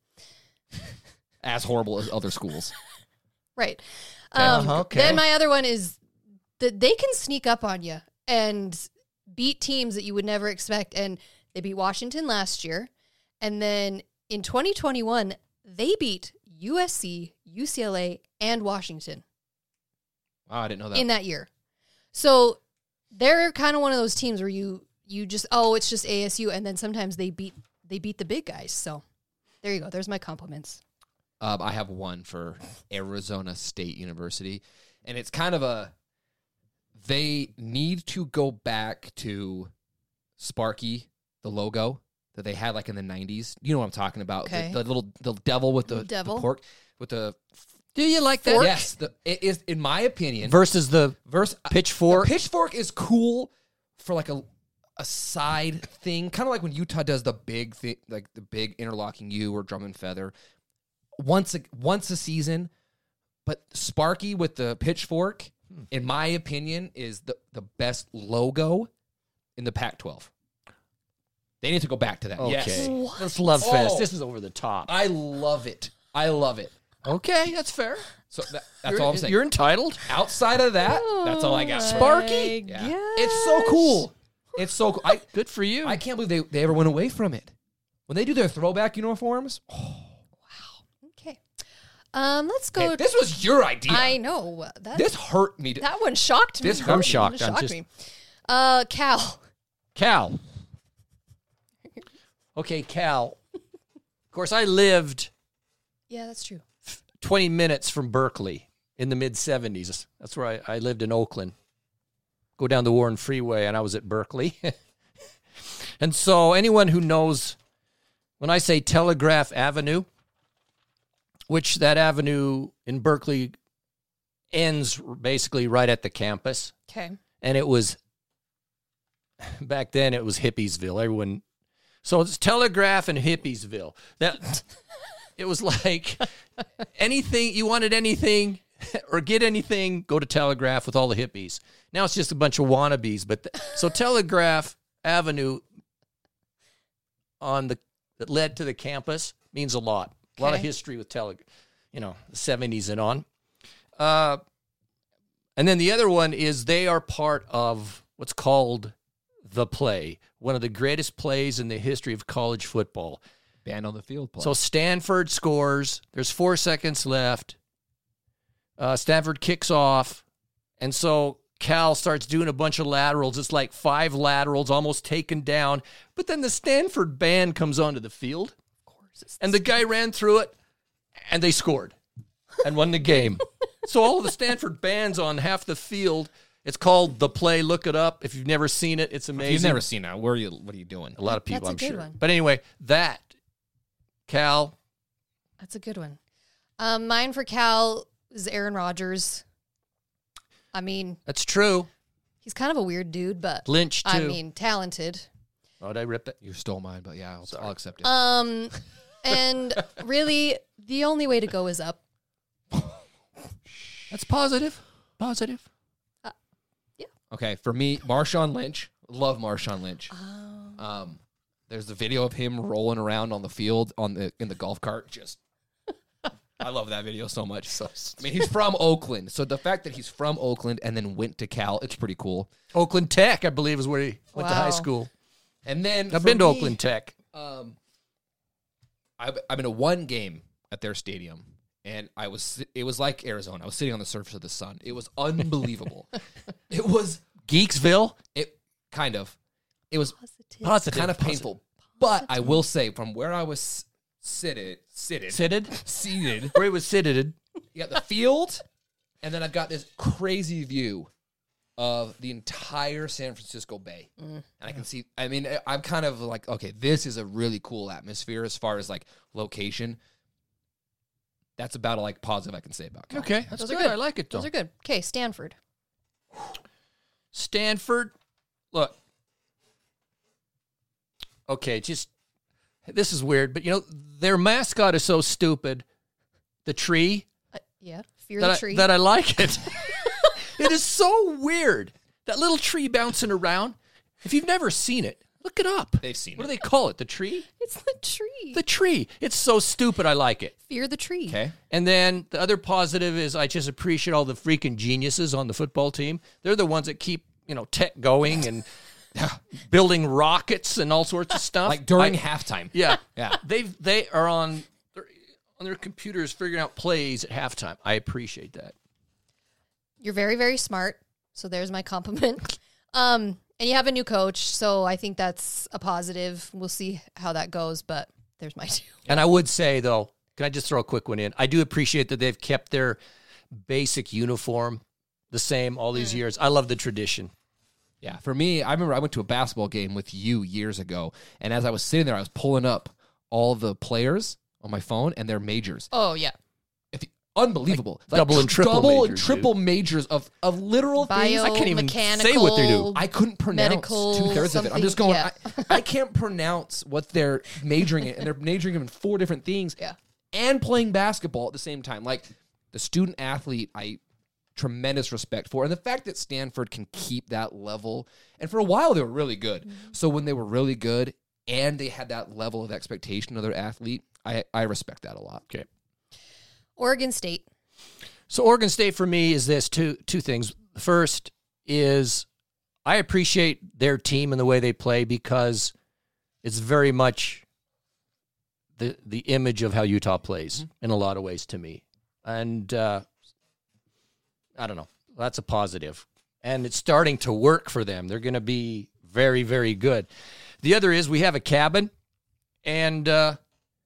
As horrible as other schools. Right. Okay. Um, Uh-huh, okay. Then my other one is that they can sneak up on you and beat teams that you would never expect. And they beat Washington last year. And then in twenty twenty-one, they beat U S C, U C L A, and Washington Wow, I didn't know that. in that year. So they're kind of one of those teams where you you just, oh, it's just A S U. And then sometimes they beat they beat the big guys. So there you go. There's my compliments. Um, I have one for Arizona State University, and it's kind of a, they need to go back to Sparky, the logo that they had like in the nineties. You know what I'm talking about? Okay. The, the little the devil with the, the Devil? pork with the Do you like that? yes. The, it is in my opinion. Versus the Verse pitchfork. The pitchfork is cool for like a a side thing, kind of like when Utah does the big thing, like the big interlocking U or drum and feather once a, once a season. But Sparky with the pitchfork, in my opinion, is the, the best logo in the Pac twelve. They need to go back to that. Okay. Yes. This Love Fest. Oh. This is over the top. I love it. I love it. Okay, that's fair. So that, that's You're- all I'm saying. You're entitled. Outside of that, that's all I got. Sparky? Yeah. It's so cool. It's so cool. I, Good for you. I can't believe they, they ever went away from it. When they do their throwback uniforms, oh, Okay. Um, let's go. hey, this was your idea. I know. That, this hurt me. To, that one shocked me. This hurt I'm me. shocked. It I'm shocked just me. Uh, Cal. Cal. Okay, Cal. Of course, I lived Yeah, that's true. twenty minutes from Berkeley in the mid seventies. That's where I, I lived in Oakland. go down the Warren Freeway, and I was at Berkeley. And so anyone who knows, when I say Telegraph Avenue, which that avenue in Berkeley ends basically right at the campus. Okay. And it was, back then it was Hippiesville. Everyone, so it's Telegraph and Hippiesville. That, it was like anything, you wanted anything or get anything, go to Telegraph with all the hippies. Now it's just a bunch of wannabes. But the, so Telegraph Avenue on the, that led to the campus means a lot. A lot of Okay. history with tele, you know, the seventies and on. Uh, and then the other one is they are part of what's called The Play, one of the greatest plays in the history of college football. Band on the field play. So Stanford scores. There's four seconds left. Uh, Stanford kicks off. And so Cal starts doing a bunch of laterals. It's like five laterals, almost taken down. But then the Stanford band comes onto the field. And the guy ran through it, and they scored and won the game. So all of the Stanford bands on half the field, it's called The Play. Look it up. If you've never seen it, it's amazing. If you've never seen that, where are you, what are you doing? A lot of people, That's a I'm good sure. one. But anyway, that, Cal, That's a good one. Um, mine for Cal is Aaron Rodgers. I mean, that's true. he's kind of a weird dude, but Lynch, too. I mean, talented. Oh, did I rip that? You stole mine, but yeah, I'll, I'll accept it. Um, and really, the only way to go is up. That's positive. Positive. Okay, for me, Marshawn Lynch. Love Marshawn Lynch. Um, there's the video of him rolling around on the field on the in the golf cart. Just, I love that video so much. So, I mean, he's from Oakland, so the fact that he's from Oakland and then went to Cal, it's pretty cool. Oakland Tech, I believe, is where he went to high Wow. school. And then I've for been to me, Oakland Tech. Um, I've I've been to one game at their stadium, and I was it was like Arizona. I was sitting on the surface of the sun. It was unbelievable. It was Geeksville. it kind of it was Positive. Positive. kind of painful, but I will say from where I was seated, seated, Sitted. seated, Where he was sitted. you got the field, and then I've got this crazy view of the entire San Francisco Bay. And I can see, I mean, I'm kind of like, okay, this is a really cool atmosphere as far as like location. That's about like positive I can say about Cal. Okay, that's Those are good. good. I like it, though. Those are good. Okay, Stanford. Stanford, look. Okay, just, this is weird, but you know, their mascot is so stupid, the tree, Uh, yeah, fear that the I, tree. that I like it. It is so weird. That little tree bouncing around. If you've never seen it, look it up. They've seen What it. do they call it? The tree? it's the tree. The tree. It's so stupid. I like it. fear the tree. Okay. And then the other positive is I just appreciate all the freaking geniuses on the football team. They're the ones that keep, you know, tech going and building rockets and all sorts of stuff. Like during I- halftime. Yeah. Yeah. They they are on they're on their computers figuring out plays at halftime. I appreciate that. You're very, very smart. So there's my compliment. Um, and you have a new coach, so I think that's a positive. We'll see how that goes, but there's my two. And I would say though, can I just throw a quick one in? I do appreciate that they've kept their basic uniform the same all these years. I love the tradition. Yeah, for me, I remember I went to a basketball game with you years ago, and as I was sitting there, I was pulling up all the players on my phone and their majors. Oh, yeah. If the, unbelievable, Like double and triple double majors, and triple majors of of literal things. Bio, I can't even mechanical, say what they do. I couldn't pronounce medical, two thirds of it. I'm just something, going. yeah. I, I can't pronounce what they're majoring in, and they're majoring in four different things. Yeah. and playing basketball at the same time. Like the student athlete, I tremendous respect for, and the fact that Stanford can keep that level. And for a while, they were really good. Mm-hmm. So when they were really good and they had that level of expectation of their athlete, I I respect that a lot. Okay. Oregon State. So Oregon State for me is this two two things. The first is I appreciate their team and the way they play because it's very much the the image of how Utah plays Mm-hmm. in a lot of ways to me. And uh, I don't know. That's a positive. And it's starting to work for them. They're going to be very, very good. The other is we have a cabin, and uh,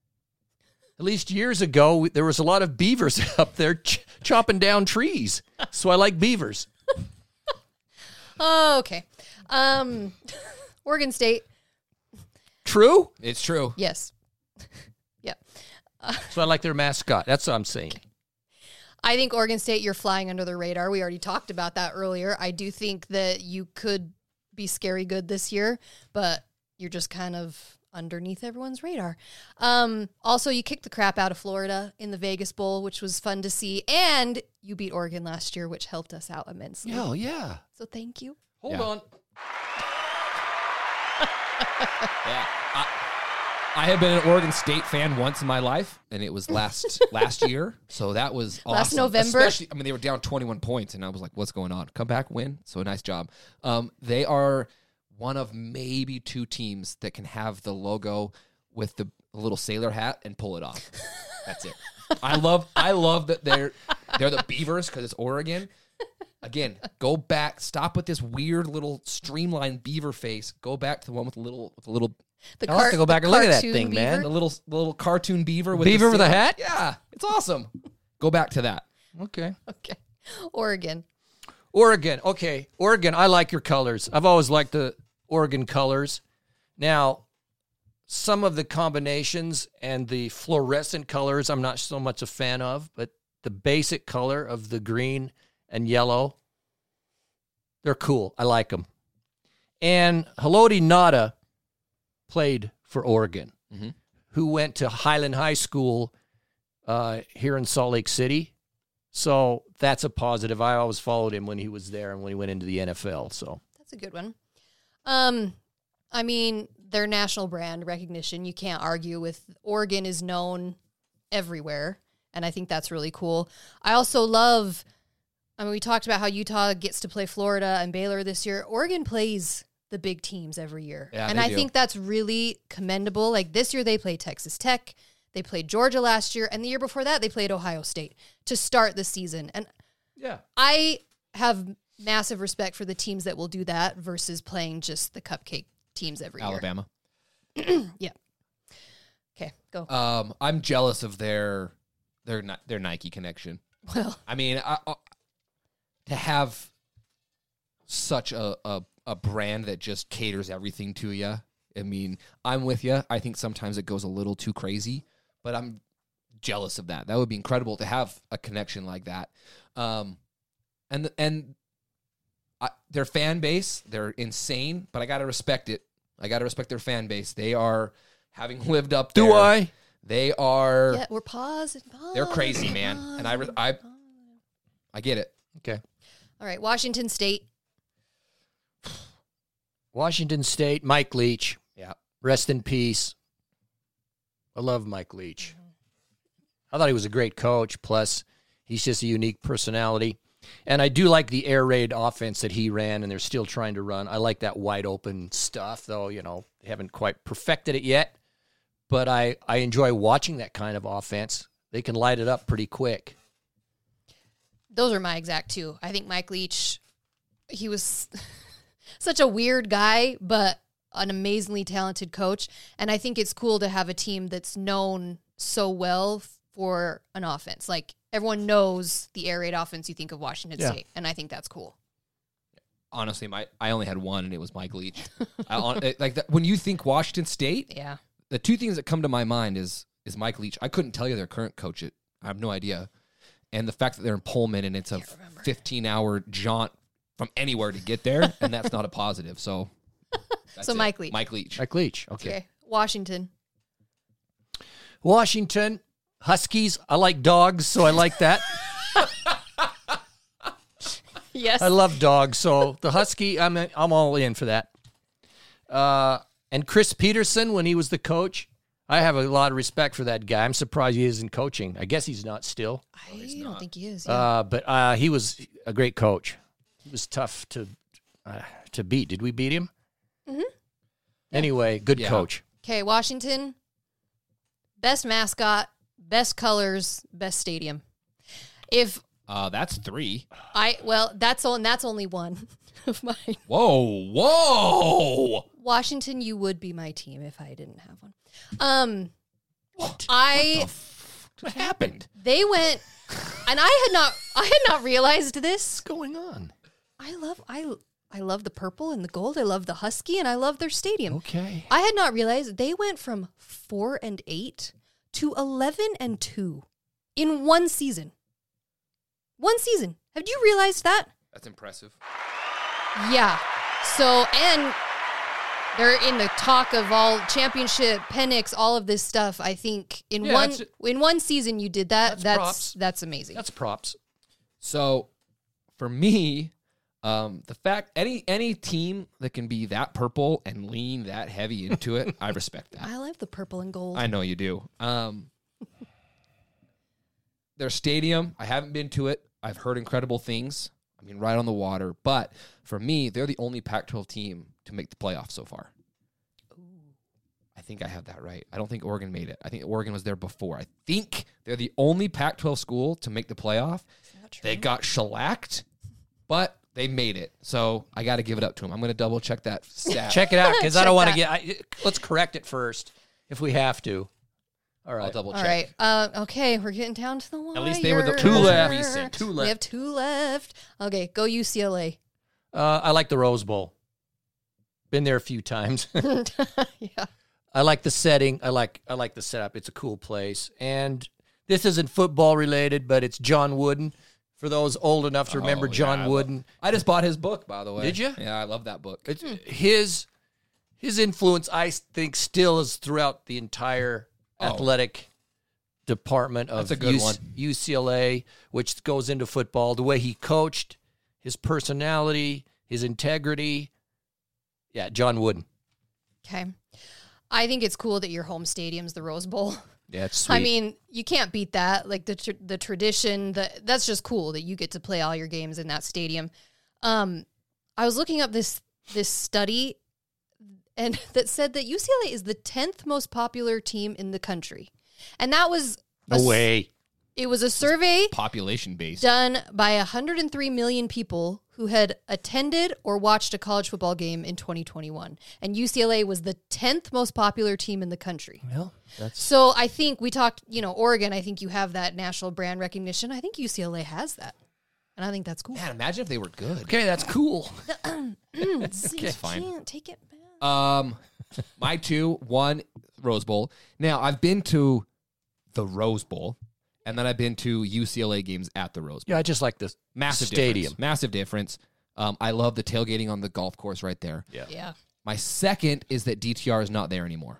at least years ago, there was a lot of beavers up there ch- chopping down trees. So I like beavers. Oh, okay. Um, Oregon State. True. It's true. Yes. Yeah. So I like their mascot. That's what I'm saying. I think Oregon State, you're flying under the radar. We already talked about that earlier. I do think that you could be scary good this year, but you're just kind of underneath everyone's radar. Um, also, you kicked the crap out of Florida in the Vegas Bowl, which was fun to see, and you beat Oregon last year, which helped us out immensely. Hell yeah. So thank you. Hold Yeah. on. Yeah. I, I have been an Oregon State fan once in my life, and it was last last year. So that was awesome. Last November? Especially, I mean, they were down twenty-one points, and I was like, what's going on? Come back, win. So nice job. Um, they are one of maybe two teams that can have the logo with the little sailor hat and pull it off. That's it. I love I love that they're they're the Beavers because it's Oregon. Again, go back. Stop with this weird little streamlined beaver face. Go back to the one with the little with the little The I'll have to go the back and look at that cartoon thing, man. the little the little cartoon beaver with Beaver the with a sailor- hat? Yeah, it's awesome. Go back to that. Okay. Okay. Oregon. Oregon. Okay. Oregon, I like your colors. I've always liked the Oregon colors. Now, some of the combinations and the fluorescent colors I'm not so much a fan of, but the basic color of the green and yellow, they're cool. I like them. And Haloti Ngata played for Oregon, Mhm. who went to Highland High School uh, here in Salt Lake City. So that's a positive. I always followed him when he was there and when he went into the N F L. So That's a good one. Um, I mean, their national brand recognition, you can't argue with. Oregon is known everywhere, and I think that's really cool. I also love, I mean, we talked about how Utah gets to play Florida and Baylor this year. Oregon plays the big teams every year. Yeah, and they I do. think that's really commendable. Like this year they played Texas Tech, they played Georgia last year, and the year before that they played Ohio State to start the season. And yeah, I have massive respect for the teams that will do that versus playing just the cupcake teams every Alabama. year. Yeah. Okay, go. Um, I'm jealous of their their Ni- their Nike connection. Well, I mean, I, I, to have such a, a a brand that just caters everything to you. I mean, I'm with you. I think sometimes it goes a little too crazy, but I'm jealous of that. That would be incredible to have a connection like that. Um, and and I, their fan base, they're insane, but I got to respect it. I got to respect their fan base. They are having lived up there. do I? They are. yeah, we're pausing. Pause, They're crazy, man. And I, re- I, I get it. Okay. All right, Washington State. Washington State, Mike Leach. Yeah. Rest in peace. I love Mike Leach. I thought he was a great coach. Plus, he's just a unique personality. And I do like the air raid offense that he ran, and they're still trying to run. I like that wide open stuff, though, you know, they haven't quite perfected it yet. But I, I enjoy watching that kind of offense. They can light it up pretty quick. Those are my exact two. I think Mike Leach, he was such a weird guy, but an amazingly talented coach. And I think it's cool to have a team that's known so well for an offense. Like everyone knows the air raid offense, you think of Washington Yeah. State. And I think that's cool. Honestly, my I only had one, and it was Mike Leach. I, on, like that, when you think Washington State, Yeah. the two things that come to my mind is is Mike Leach. I couldn't tell you their current coach. It I have no idea, and the fact that they're in Pullman and it's a fifteen hour jaunt from anywhere to get there, and that's not a positive. So, that's So it. Mike Leach. Mike Leach. Mike Leach. Okay. Okay. Washington. Washington, Huskies. I like dogs, so I like that. Yes. I love dogs, so the Husky, I'm I'm all in for that. Uh, and Chris Peterson, when he was the coach, I have a lot of respect for that guy. I'm surprised he isn't coaching. I guess he's not still. I don't think he is. Yeah. Uh, but uh, he was a great coach. He was tough to uh, to beat. Did we beat him? Mhm. Anyway, good Yeah. coach. Okay, Washington, best mascot, best colors, best stadium. If Uh, that's three. I, well, that's on, that's only one of mine. Whoa, whoa! Washington, you would be my team if I didn't have one. Um, what? I, What happened? they went, and I had not, I had not realized this. What's going on? I love, I, I love the purple and the gold. I love the Husky, and I love their stadium. Okay. I had not realized they went from four and eight to eleven and two in one season. One season. Have you realized that? That's impressive. Yeah. So, and they're in the talk of all championship, Penix, all of this stuff. I think in Yeah, one that's- in one season you did that. That's That's props. that's amazing. That's props. So, for me, um, the fact any any team that can be that purple and lean that heavy into it, I respect that. I love the purple and gold. I know you do. Um, their stadium, I haven't been to it. I've heard incredible things. I mean, right on the water. But for me, they're the only Pac twelve team to make the playoffs so far. I think I have that right. I don't think Oregon made it. I think Oregon was there before. I think they're the only Pac twelve school to make the playoff. They got shellacked, but they made it. So I got to give it up to them. I'm going to double check that stat. Check it out because I Check don't want to that. get. I, let's correct it first if we have to. All I'll right. double All check. right. Uh, okay, we're getting down to the wire. At least they were the Two left. recent. Two We left. have two left. Okay, go U C L A. Uh, I like the Rose Bowl. Been there a few times. Yeah. I like the setting. I like I like the setup. It's a cool place. And this isn't football related, but it's John Wooden. For those old enough to remember Oh, John yeah, I Wooden, love- I just bought his book, by the way. Did you? Yeah, I love that book. it's, his his influence, I think, still is throughout the entire Oh. athletic department of That's a good U- one. U C L A, which goes into football. The way he coached, his personality, his integrity. Yeah, John Wooden. Okay. I think it's cool that your home stadium's the Rose Bowl. Yeah, it's sweet. I mean, you can't beat that. Like the tr- the tradition, the that's just cool that you get to play all your games in that stadium. Um, I was looking up this this study, and that said that U C L A is the tenth most popular team in the country, and that was a no s- way. It was a survey Population based. done by one hundred three million people who had attended or watched a college football game in twenty twenty-one. And U C L A was the tenth most popular team in the country. Well, that's So I think we talked, you know, Oregon, I think you have that national brand recognition. I think U C L A has that. And I think that's cool. Man, imagine if they were good. okay. That's cool. See, you fine. can't take it back. Um, my two, one Rose Bowl. Now I've been to the Rose Bowl, and then I've been to U C L A games at the Rose Bowl. Yeah, I just like this Massive stadium. difference. Massive difference. Um, I love the tailgating on the golf course right there. Yeah. Yeah. My second is that D T R is not there anymore.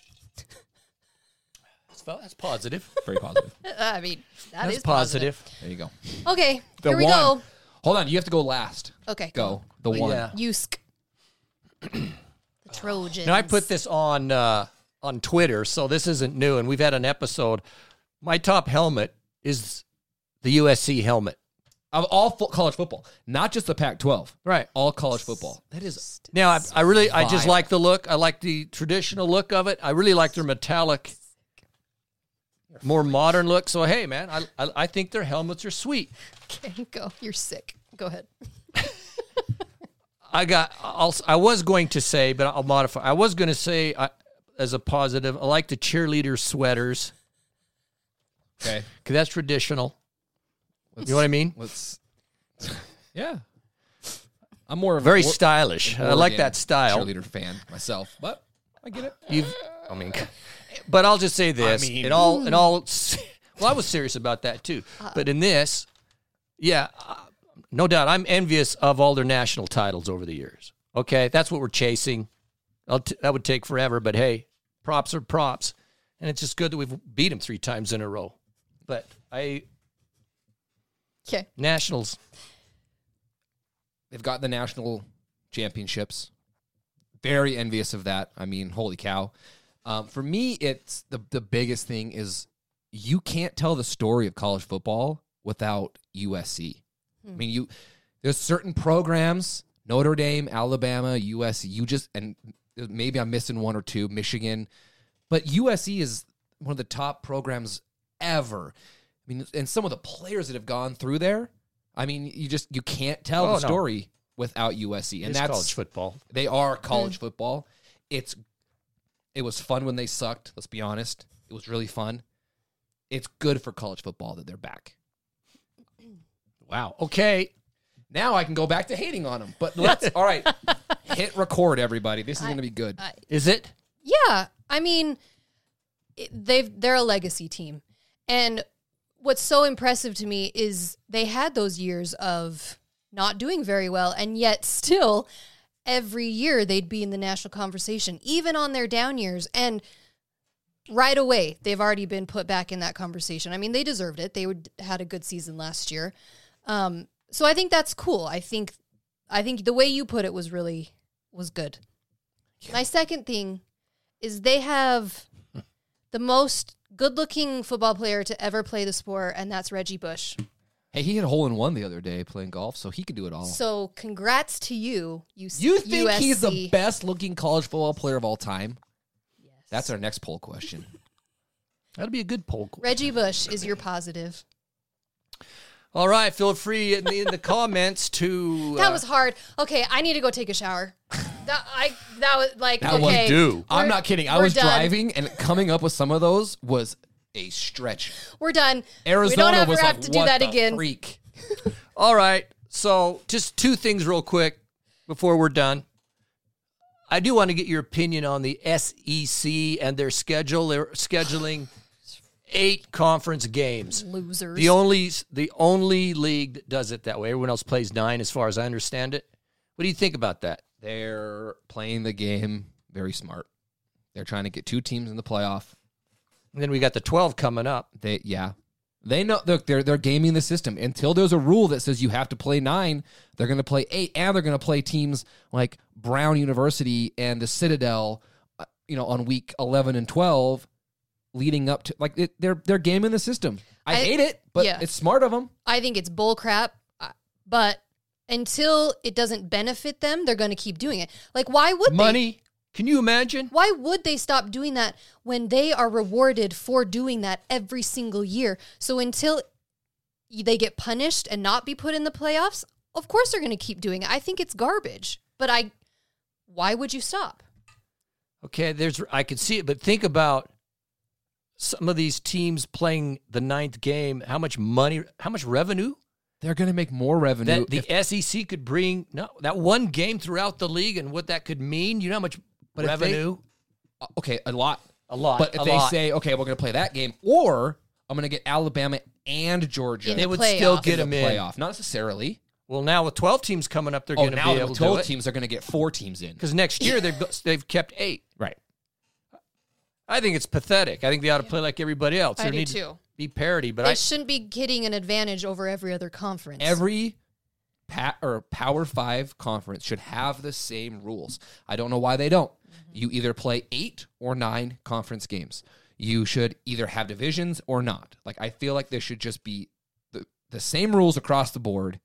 That's positive. Very positive. I mean, that That's is positive. There you go. Okay, The here we one. go. Hold on, you have to go last. Okay. Go. The one. Yeah. Usk. the Trojans. Now I put this on uh, on Twitter, so this isn't new, and we've had an episode. My top helmet is the U S C helmet. Of all fo- college football, not just the Pac twelve. Right. All college football. That is Now I, I really, I just Vile. like the look. I like the traditional look of it. I really like their metallic, more modern look. So hey, man, I I, I think their helmets are sweet. Okay, go. You're sick. Go ahead. I got. I'll, I was going to say, but I'll modify. I was going to say I, as a positive, I like the cheerleader sweaters okay. because that's traditional. You know what I mean? Let's. Yeah. I'm more of Very a Or- stylish. I like Oregon that style. cheerleader fan myself, but I get it. You've, I mean, but I'll just say this: I mean- in all, in all, well, I was serious about that too. But in this, yeah, uh, no doubt, I'm envious of all their national titles over the years. Okay, that's what we're chasing. I'll t- that would take forever, but hey, props are props, and it's just good that we've beat them three times in a row. But I Okay. nationals, They've got the national championships. Very envious of that. I mean, holy cow. Um, for me, it's the the biggest thing is you can't tell the story of college football without U S C. I mean, you there's certain programs, Notre Dame, Alabama, U S C. You just and maybe I'm missing one or two, Michigan, but U S C is one of the top programs ever. I mean, and some of the players that have gone through there. I mean, you just you can't tell Oh, the no. story without U S C, and it's that's college football. they are college football. It's it was fun when they sucked. Let's be honest, it was really fun. It's good for college football that they're back. Wow. Okay. Now I can go back to hating on him. But let's, all right, hit record, everybody. This is going to be good. I- Is it? Yeah, I mean, it, they've they're a legacy team, and what's so impressive to me is they had those years of not doing very well, and yet still every year they'd be in the national conversation, even on their down years, and right away they've already been put back in that conversation. I mean, they deserved it. They would had a good season last year, um, so I think that's cool. I think I think the way you put it was really was good. My second thing is they have the most good-looking football player to ever play the sport, and that's Reggie Bush. Hey, he hit a hole in one the other day playing golf, so he could do it all. So congrats to you, U C. You think U S C. he's the best-looking college football player of all time? Yes. That's our next poll question. That'd be a good poll. Reggie Bush is your positive. All right, feel free in the, in the comments to. That uh, was hard. Okay, I need to go take a shower. That I that was like That was okay. do. I'm we're- not kidding. I we're was done. driving, and coming up with some of those was a stretch. We're done. Arizona we don't ever was have like, to do what that the again. freak? All right. So just two things real quick before we're done. I do want to get your opinion on the S E C and their schedule. They're scheduling eight conference games. Losers. The only the only league that does it that way. Everyone else plays nine, as far as I understand it. What do you think about that? They're playing the game very smart. They're trying to get two teams in the playoff. And then we got the twelve coming up. They yeah. They know look, they're they're gaming the system. Until there's a rule that says you have to play nine, they're gonna play eight, and they're gonna play teams like Brown University and the Citadel, uh, you know, on week eleven and twelve, leading up to like it, they're they're gaming the system. I, I- hate it, but yeah. it's smart of them. I think it's bull crap, uh, but until it doesn't benefit them, they're going to keep doing it. Like, why would they? Money. Can you imagine? Why would they stop doing that when they are rewarded for doing that every single year? So until they get punished and not be put in the playoffs, of course they're going to keep doing it. I think it's garbage. But I, why would you stop? Okay, there's I could see it, but think about some of these teams playing the ninth game. How much money? How much revenue They're gonna make more revenue. that the if- S E C could bring? No, that one game throughout the league and what that could mean. You know how much But if they- revenue? okay, a lot. A lot. But if a they lot. say, okay, we're going to play that game, or I'm going to get Alabama and Georgia In they the would playoff. still In get in them the in. playoff, not necessarily. Well, now with twelve teams coming up, they're Oh, going to now be able the to do twelve it. teams are going to get four teams in. Because next year they've got, they've kept eight. Right. I think it's pathetic. I think they ought to play like everybody else. I there do need too. to be parity, but They I shouldn't be getting an advantage over every other conference. Every pa- or Power Five conference should have the same rules. I don't know why they don't. You either play eight or nine conference games. You should either have divisions or not. Like I feel like there should just be the, the same rules across the board.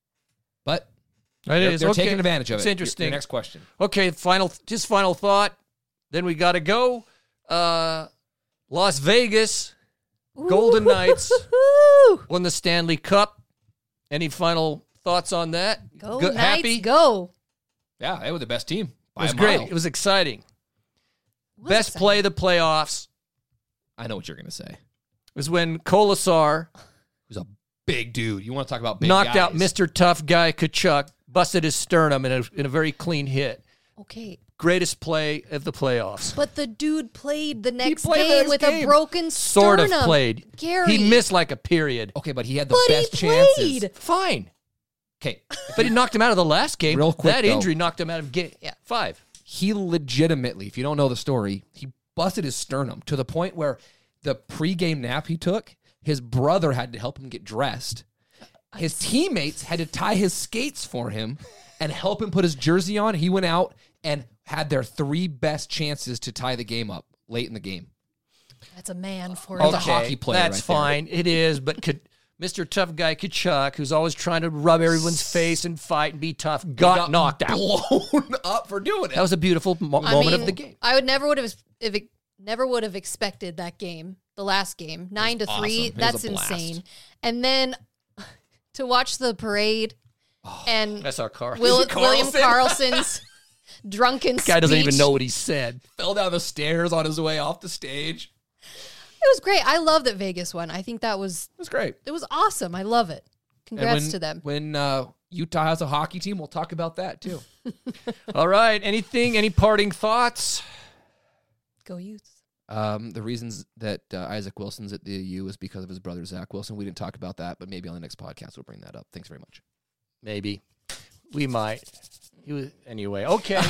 But It they're, is. they're Okay. taking advantage of It's it. Your- interesting. Your next question. Okay, final, just final thought. Then we got to go. Uh, Las Vegas Golden Knights Woo! won the Stanley Cup. Any final thoughts on that? Go Good- Knights, happy? go. Yeah, they were the best team. It was great. It was exciting. Was Best exciting. play of the playoffs I know what you're going to say. was when Kolasar Who's a big dude. You want to talk about big knocked out guys. Mister Tough Guy Kachuk, busted his sternum in a, in a very clean hit. Okay. Greatest play of the playoffs. But the dude played the next played the game next with game. a broken Sort sternum. of played. Gary. He missed like a period. Okay, but he had the But he best chances. played. Fine. Okay, But he knocked him out of the last game. Real quick, that though. injury knocked him out of game Yeah. five. he legitimately, if you don't know the story, he busted his sternum to the point where the pregame nap he took, his brother had to help him get dressed. His teammates had to tie his skates for him and help him put his jersey on. He went out and had their three best chances to tie the game up late in the game. That's a man for That's you. a hockey player That's right there. fine. It is, but could Mister Tough Guy Kachuk, who's always trying to rub everyone's face and fight and be tough, got, knocked out. blown up for doing it. That was a beautiful mo- I moment mean, of the game. I would never would have if it never would have expected that game, the last game, nine to awesome. three. It was That's a blast. insane. And then to watch the parade and That's our car. Will, Carlson. William Carlson's drunken Guy doesn't even speech. know what he said. Fell down the stairs on his way off the stage. It was great. I love that Vegas won. I think that was It was great. it was awesome. I love it. And Congrats when, to them. When uh, Utah has a hockey team. We'll talk about that too. All right. Anything, any parting thoughts? Go Utes. Um, the reasons that uh, Isaac Wilson's at the U is because of his brother, Zach Wilson. We didn't talk about that, but maybe on the next podcast we'll bring that up. Thanks very much. Maybe. We might. He was, anyway, okay.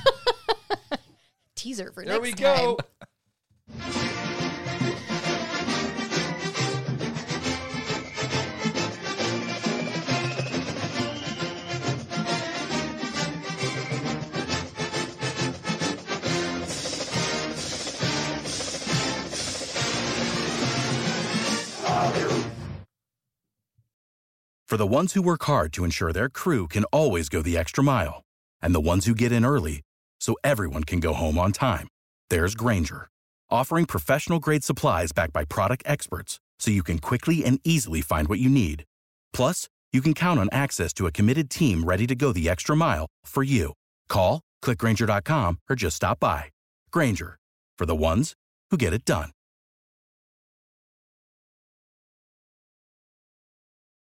Teaser for There next we go. time. For the ones who work hard to ensure their crew can always go the extra mile, and the ones who get in early so everyone can go home on time, there's Grainger, offering professional-grade supplies backed by product experts so you can quickly and easily find what you need. Plus, you can count on access to a committed team ready to go the extra mile for you. Call, click Grainger dot com, or just stop by. Grainger, for the ones who get it done.